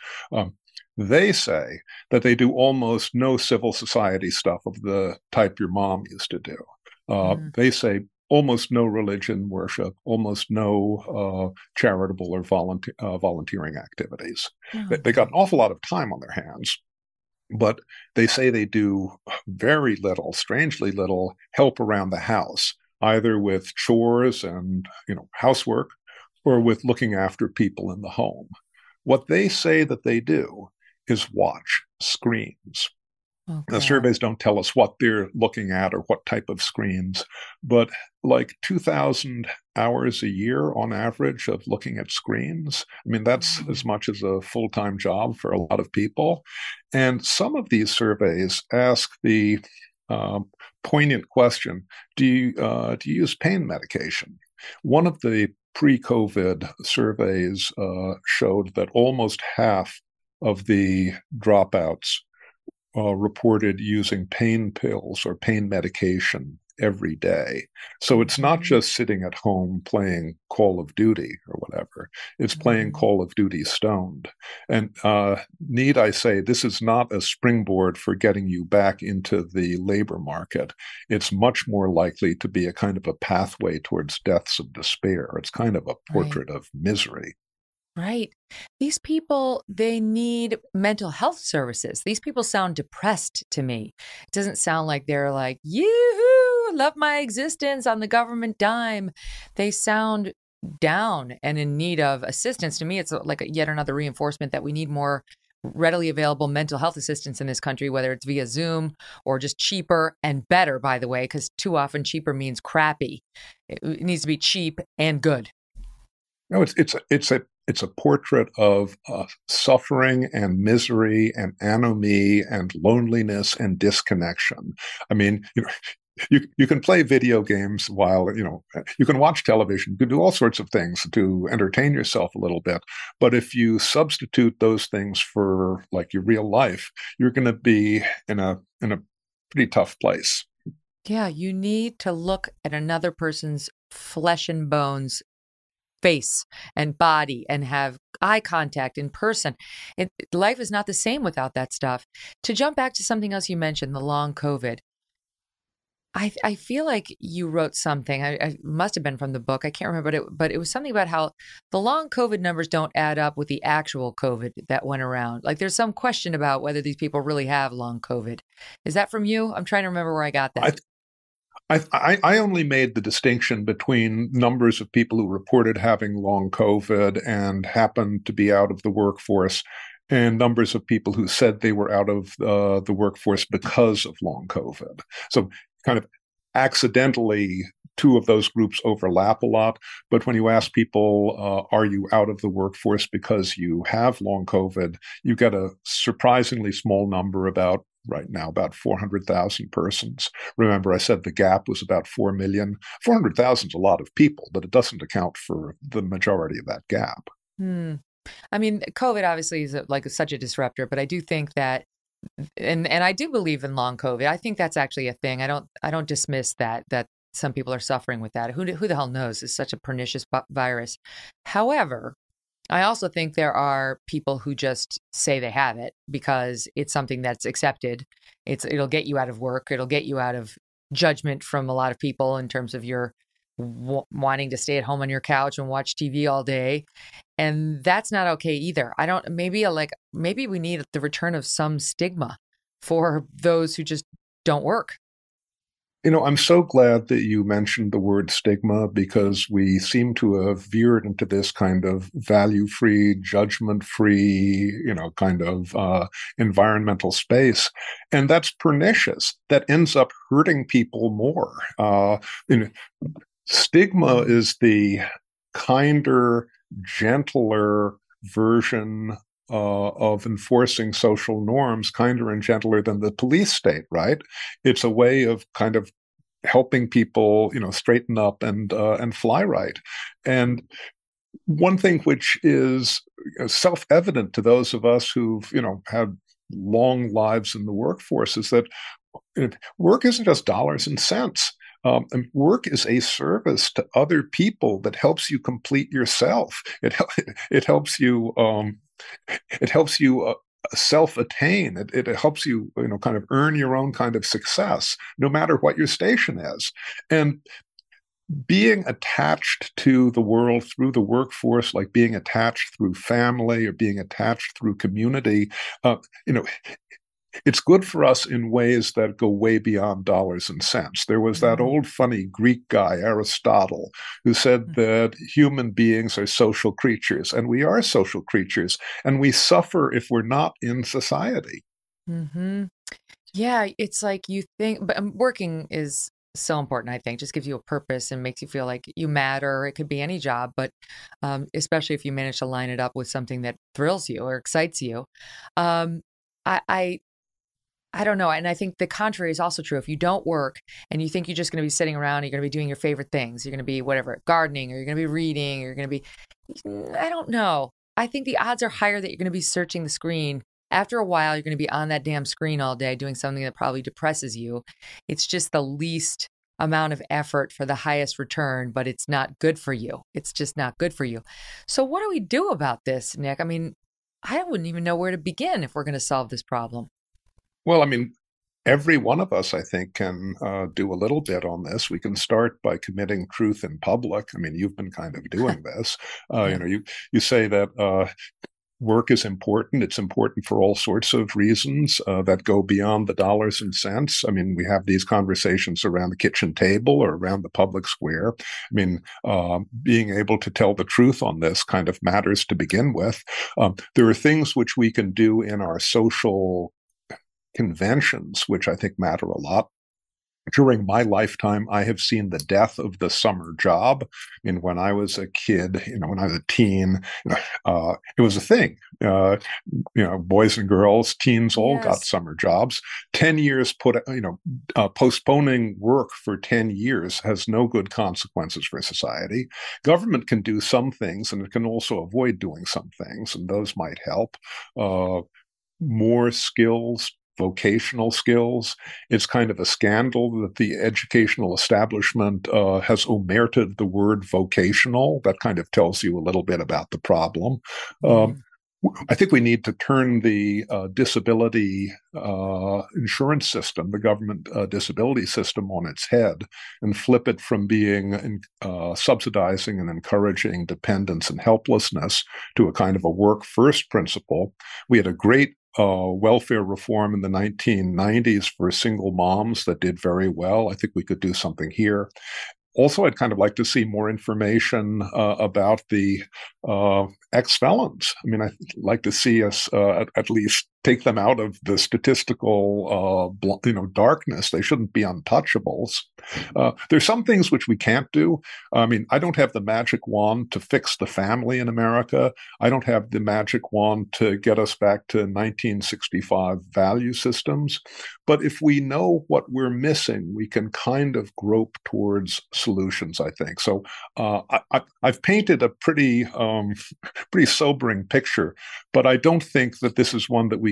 They say that they do almost no civil society stuff of the type your mom used to do. They say almost no religion worship, almost no charitable or volunteering activities. They got an awful lot of time on their hands, but they say they do very little, strangely little, help around the house, either with chores and housework or with looking after people in the home. What they say that they do is watch screens. Okay. The surveys don't tell us what they're looking at or what type of screens, but like 2,000 hours a year on average of looking at screens. I mean, that's as much as a full-time job for a lot of people. And some of these surveys ask the poignant question, do you use pain medication? One of the pre-COVID surveys showed that almost half of the dropouts reported using pain pills or pain medication every day. So it's not just sitting at home playing Call of Duty or whatever. It's playing Call of Duty stoned. And need I say, this is not a springboard for getting you back into the labor market. It's much more likely to be a kind of a pathway towards deaths of despair. It's kind of a portrait of misery. Right. These people, they need mental health services. These people sound depressed to me. It doesn't sound like they're like, yoo-hoo, love my existence on the government dime. They sound down and in need of assistance. To me, it's like yet another reinforcement that we need more readily available mental health assistance in this country, whether it's via Zoom or just cheaper and better, by the way, because too often cheaper means crappy. It needs to be cheap and good. No, it's a portrait of suffering and misery and anomie and loneliness and disconnection. I mean, you can play video games while, you can watch television, you can do all sorts of things to entertain yourself a little bit. But if you substitute those things for like your real life, you're going to be in a pretty tough place. Yeah, you need to look at another person's flesh and bones face and body and have eye contact in person. Life is not the same without that stuff. To jump back to something else you mentioned, the long COVID, I feel like you wrote something, I must have been from the book, I can't remember, but it was something about how the long COVID numbers don't add up with the actual COVID that went around. Like there's some question about whether these people really have long COVID. Is that from you? I'm trying to remember where I got that. I only made the distinction between numbers of people who reported having long COVID and happened to be out of the workforce and numbers of people who said they were out of the workforce because of long COVID. So kind of accidentally, two of those groups overlap a lot. But when you ask people, are you out of the workforce because you have long COVID, you get a surprisingly small number, right now, about 400,000 persons. Remember, I said the gap was about 4 million. 400,000 is a lot of people, but it doesn't account for the majority of that gap. I mean, COVID obviously is such a disruptor, but I do think that, and I do believe in long COVID. I think that's actually a thing. I don't dismiss that some people are suffering with that. Who the hell knows? It's such a pernicious virus. However, I also think there are people who just say they have it because it's something that's accepted. It'll get you out of work. It'll get you out of judgment from a lot of people in terms of your wanting to stay at home on your couch and watch TV all day. And that's not okay either. Maybe we need the return of some stigma for those who just don't work. I'm so glad that you mentioned the word stigma, because we seem to have veered into this kind of value-free, judgment-free, kind of environmental space. And that's pernicious. That ends up hurting people more. Stigma is the kinder, gentler version of enforcing social norms, kinder and gentler than the police state, right? It's a way of kind of helping people, straighten up and fly right. And one thing which is self-evident to those of us who've, had long lives in the workforce is that work isn't just dollars and cents. And work is a service to other people that helps you complete yourself. It helps you. It helps you self-attain. It helps you, kind of earn your own kind of success, no matter what your station is. And being attached to the world through the workforce, like being attached through family or being attached through community, it's good for us in ways that go way beyond dollars and cents. There was that old funny Greek guy, Aristotle, who said that human beings are social creatures, and we are social creatures, and we suffer if we're not in society. Mm-hmm. Yeah, it's like you think, but working is so important, I think. Just gives you a purpose and makes you feel like you matter. It could be any job, but especially if you manage to line it up with something that thrills you or excites you. I don't know. And I think the contrary is also true. If you don't work and you think you're just going to be sitting around, you're going to be doing your favorite things. You're going to be gardening, or you're going to be reading, or you're going to be, I don't know. I think the odds are higher that you're going to be searching the screen. After a while, you're going to be on that damn screen all day doing something that probably depresses you. It's just the least amount of effort for the highest return, but it's not good for you. It's just not good for you. So what do we do about this, Nick? I mean, I wouldn't even know where to begin if we're going to solve this problem. Well, every one of us, I think, can do a little bit on this. We can start by committing truth in public. You've been kind of doing this. You say that work is important. It's important for all sorts of reasons that go beyond the dollars and cents. We have these conversations around the kitchen table or around the public square. Being able to tell the truth on this kind of matters to begin with. There are things which we can do in our social conventions, which I think matter a lot. During my lifetime, I have seen the death of the summer job. When I was a kid, when I was a teen, it was a thing. Boys and girls, teens all got summer jobs. 10 years postponing work for 10 years has no good consequences for society. Government can do some things, and it can also avoid doing some things, and those might help. More skills, vocational skills. It's kind of a scandal that the educational establishment has omitted the word vocational. That kind of tells you a little bit about the problem. I think we need to turn the disability insurance system, the government disability system, on its head and flip it from being subsidizing and encouraging dependence and helplessness to a kind of a work-first principle. We had a great welfare reform in the 1990s for single moms that did very well. I think we could do something here. Also, I'd kind of like to see more information about the ex-felons. I'd like to see us at least take them out of the statistical, darkness. They shouldn't be untouchables. There's some things which we can't do. I don't have the magic wand to fix the family in America. I don't have the magic wand to get us back to 1965 value systems. But if we know what we're missing, we can kind of grope towards solutions, I think. So I've painted a pretty sobering picture, but I don't think that this is one that we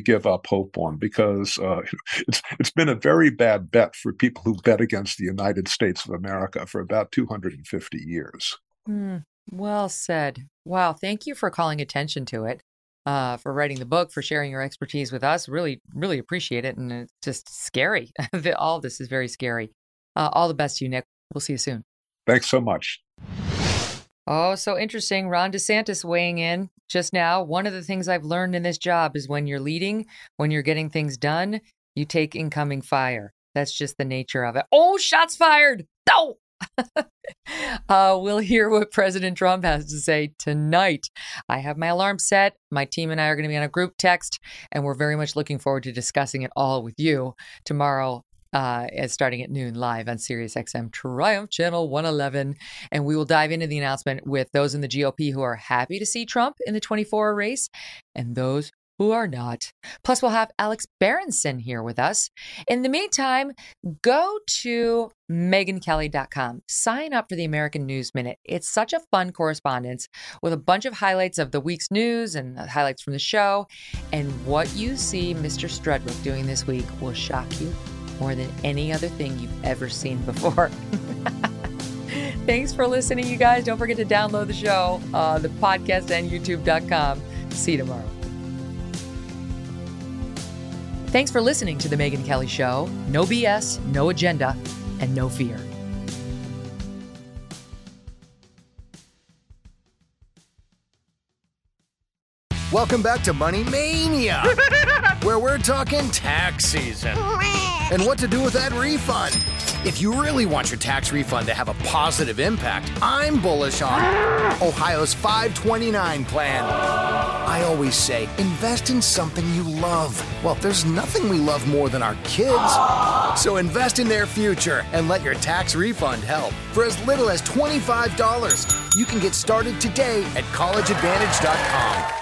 give up hope on, because it's been a very bad bet for people who bet against the United States of America for about 250 years. Well said. Wow. Thank you for calling attention to it, for writing the book, for sharing your expertise with us. Really, really appreciate it. And it's just scary. All of this is very scary. All the best to you, Nick. We'll see you soon. Thanks so much. Oh, so interesting. Ron DeSantis weighing in just now. One of the things I've learned in this job is when you're leading, when you're getting things done, you take incoming fire. That's just the nature of it. Oh, shots fired. No. We'll hear what President Trump has to say tonight. I have my alarm set. My team and I are going to be on a group text, and we're very much looking forward to discussing it all with you tomorrow. Starting at noon live on SiriusXM Triumph Channel 111. And we will dive into the announcement with those in the GOP who are happy to see Trump in the 24 race and those who are not. Plus, we'll have Alex Berenson here with us. In the meantime, go to MegynKelly.com. Sign up for the American News Minute. It's such a fun correspondence with a bunch of highlights of the week's news and highlights from the show. And what you see Mr. Strudwick doing this week will shock you more than any other thing you've ever seen before. Thanks for listening, you guys. Don't forget to download the show, the podcast, and YouTube.com. See you tomorrow. Thanks for listening to The Megyn Kelly Show. No BS, no agenda, and no fear. Welcome back to Money Mania, where we're talking tax season and what to do with that refund. If you really want your tax refund to have a positive impact, I'm bullish on Ohio's 529 plan. I always say, invest in something you love. Well, there's nothing we love more than our kids. So invest in their future and let your tax refund help. For as little as $25, you can get started today at collegeadvantage.com.